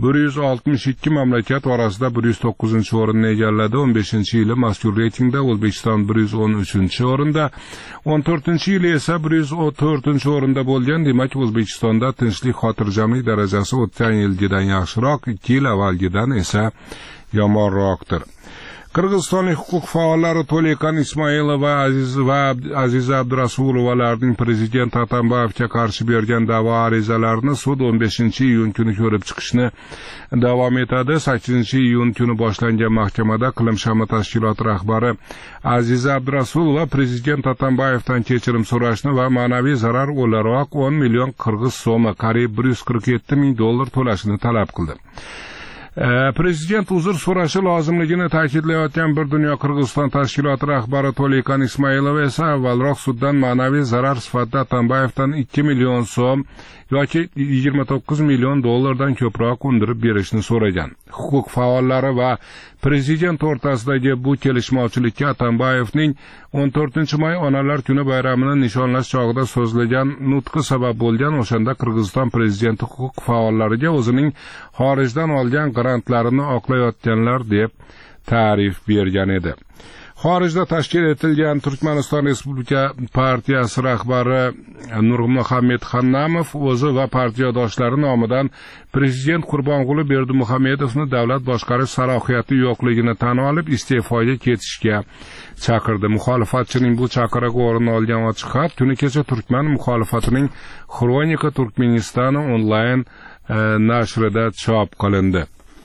162 mamlakat orasida 109-o'rinni egalladi. 15-yili mazkur reytingda O'zbekiston 113-o'rinda, 14-yili esa 104-o'rinda bo'lgan. Demak, O'zbekistonda tinchlik, xotirjamlik darajasi o'tgan yilgidan yaxshiroq, 2 yil avvalgidan esa yomonroqdir. Qirg'izistonlik huquq faollari To'lekan Ismoilova va Aziza Abdurasulovalarning prezident Atambayevga qarshi bergan da'vo arizalarini sud 15-iyun kuni ko'rib chiqishni davom etadi. 8-iyun kuni boshlangan mahkamada Qilimshama tashkiloti rahbari Aziza Abdurasulova prezident Atambayevdan kechirim so'rashni va ma'naviy zarar o'laroq 10 million qirg'iz so'mi, qariyb $147 ming to'lashini talab qildi. Prezident uzr so'rashi lozimligini ta'kidlayotgan Bir dunyo Qirg'iziston tashkiloti rahbari To'lekan Ismoilova esa avvalroq suddan ma'naviy zarar sifatida Atambayevdan 2 million so'm yoki 29 million dollardan ko'proq undirib berishni so'ragan. Huquq faollari va prezident o'rtasidagi bu kelishmovchilikka Atambayevning 14-may onalar kuni bayramini nishonlash chog'ida so'zlagan nutqi sabab bo'lgan. O'shanda Qirg'iziston prezidenti huquq faollariga o'zining xorijdan olgan grantlarini oqlayotganlar deb ta'rif bergan edi. Xorijda tashkil etilgan Turkmaniston Respublika partiyasi rahbari Nurmuhammad Xannamov o'zi va partiyadoshlari nomidan prezident Qurbonquli Berdimuhamedovni davlat boshqarish salohiyati yo'qligini tan olib iste'foga ketishga chaqirdi. Muxolifatchining bu chaqirig'i o'rin olgan ochiq xat kuni kecha Turkman muxolifatining Xronika Turkmenistoni onlayn nashrida chop qilindi.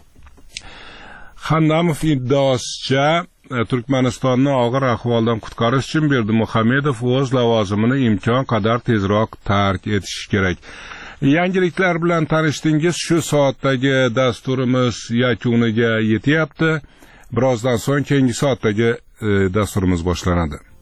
Xannamov iddaosicha Turkmanistonni og'ir ahvoldan qutqarish uchun Berdimuhamedov o'z lavozimini imkon qadar tezroq tark etishi kerak. Yangiliklar bilan tanishdingiz. Shu soatdagi dasturimiz yakuniga yetyapti. Birozdan so'ng keyingi soatdagi dasturimiz boshlanadi.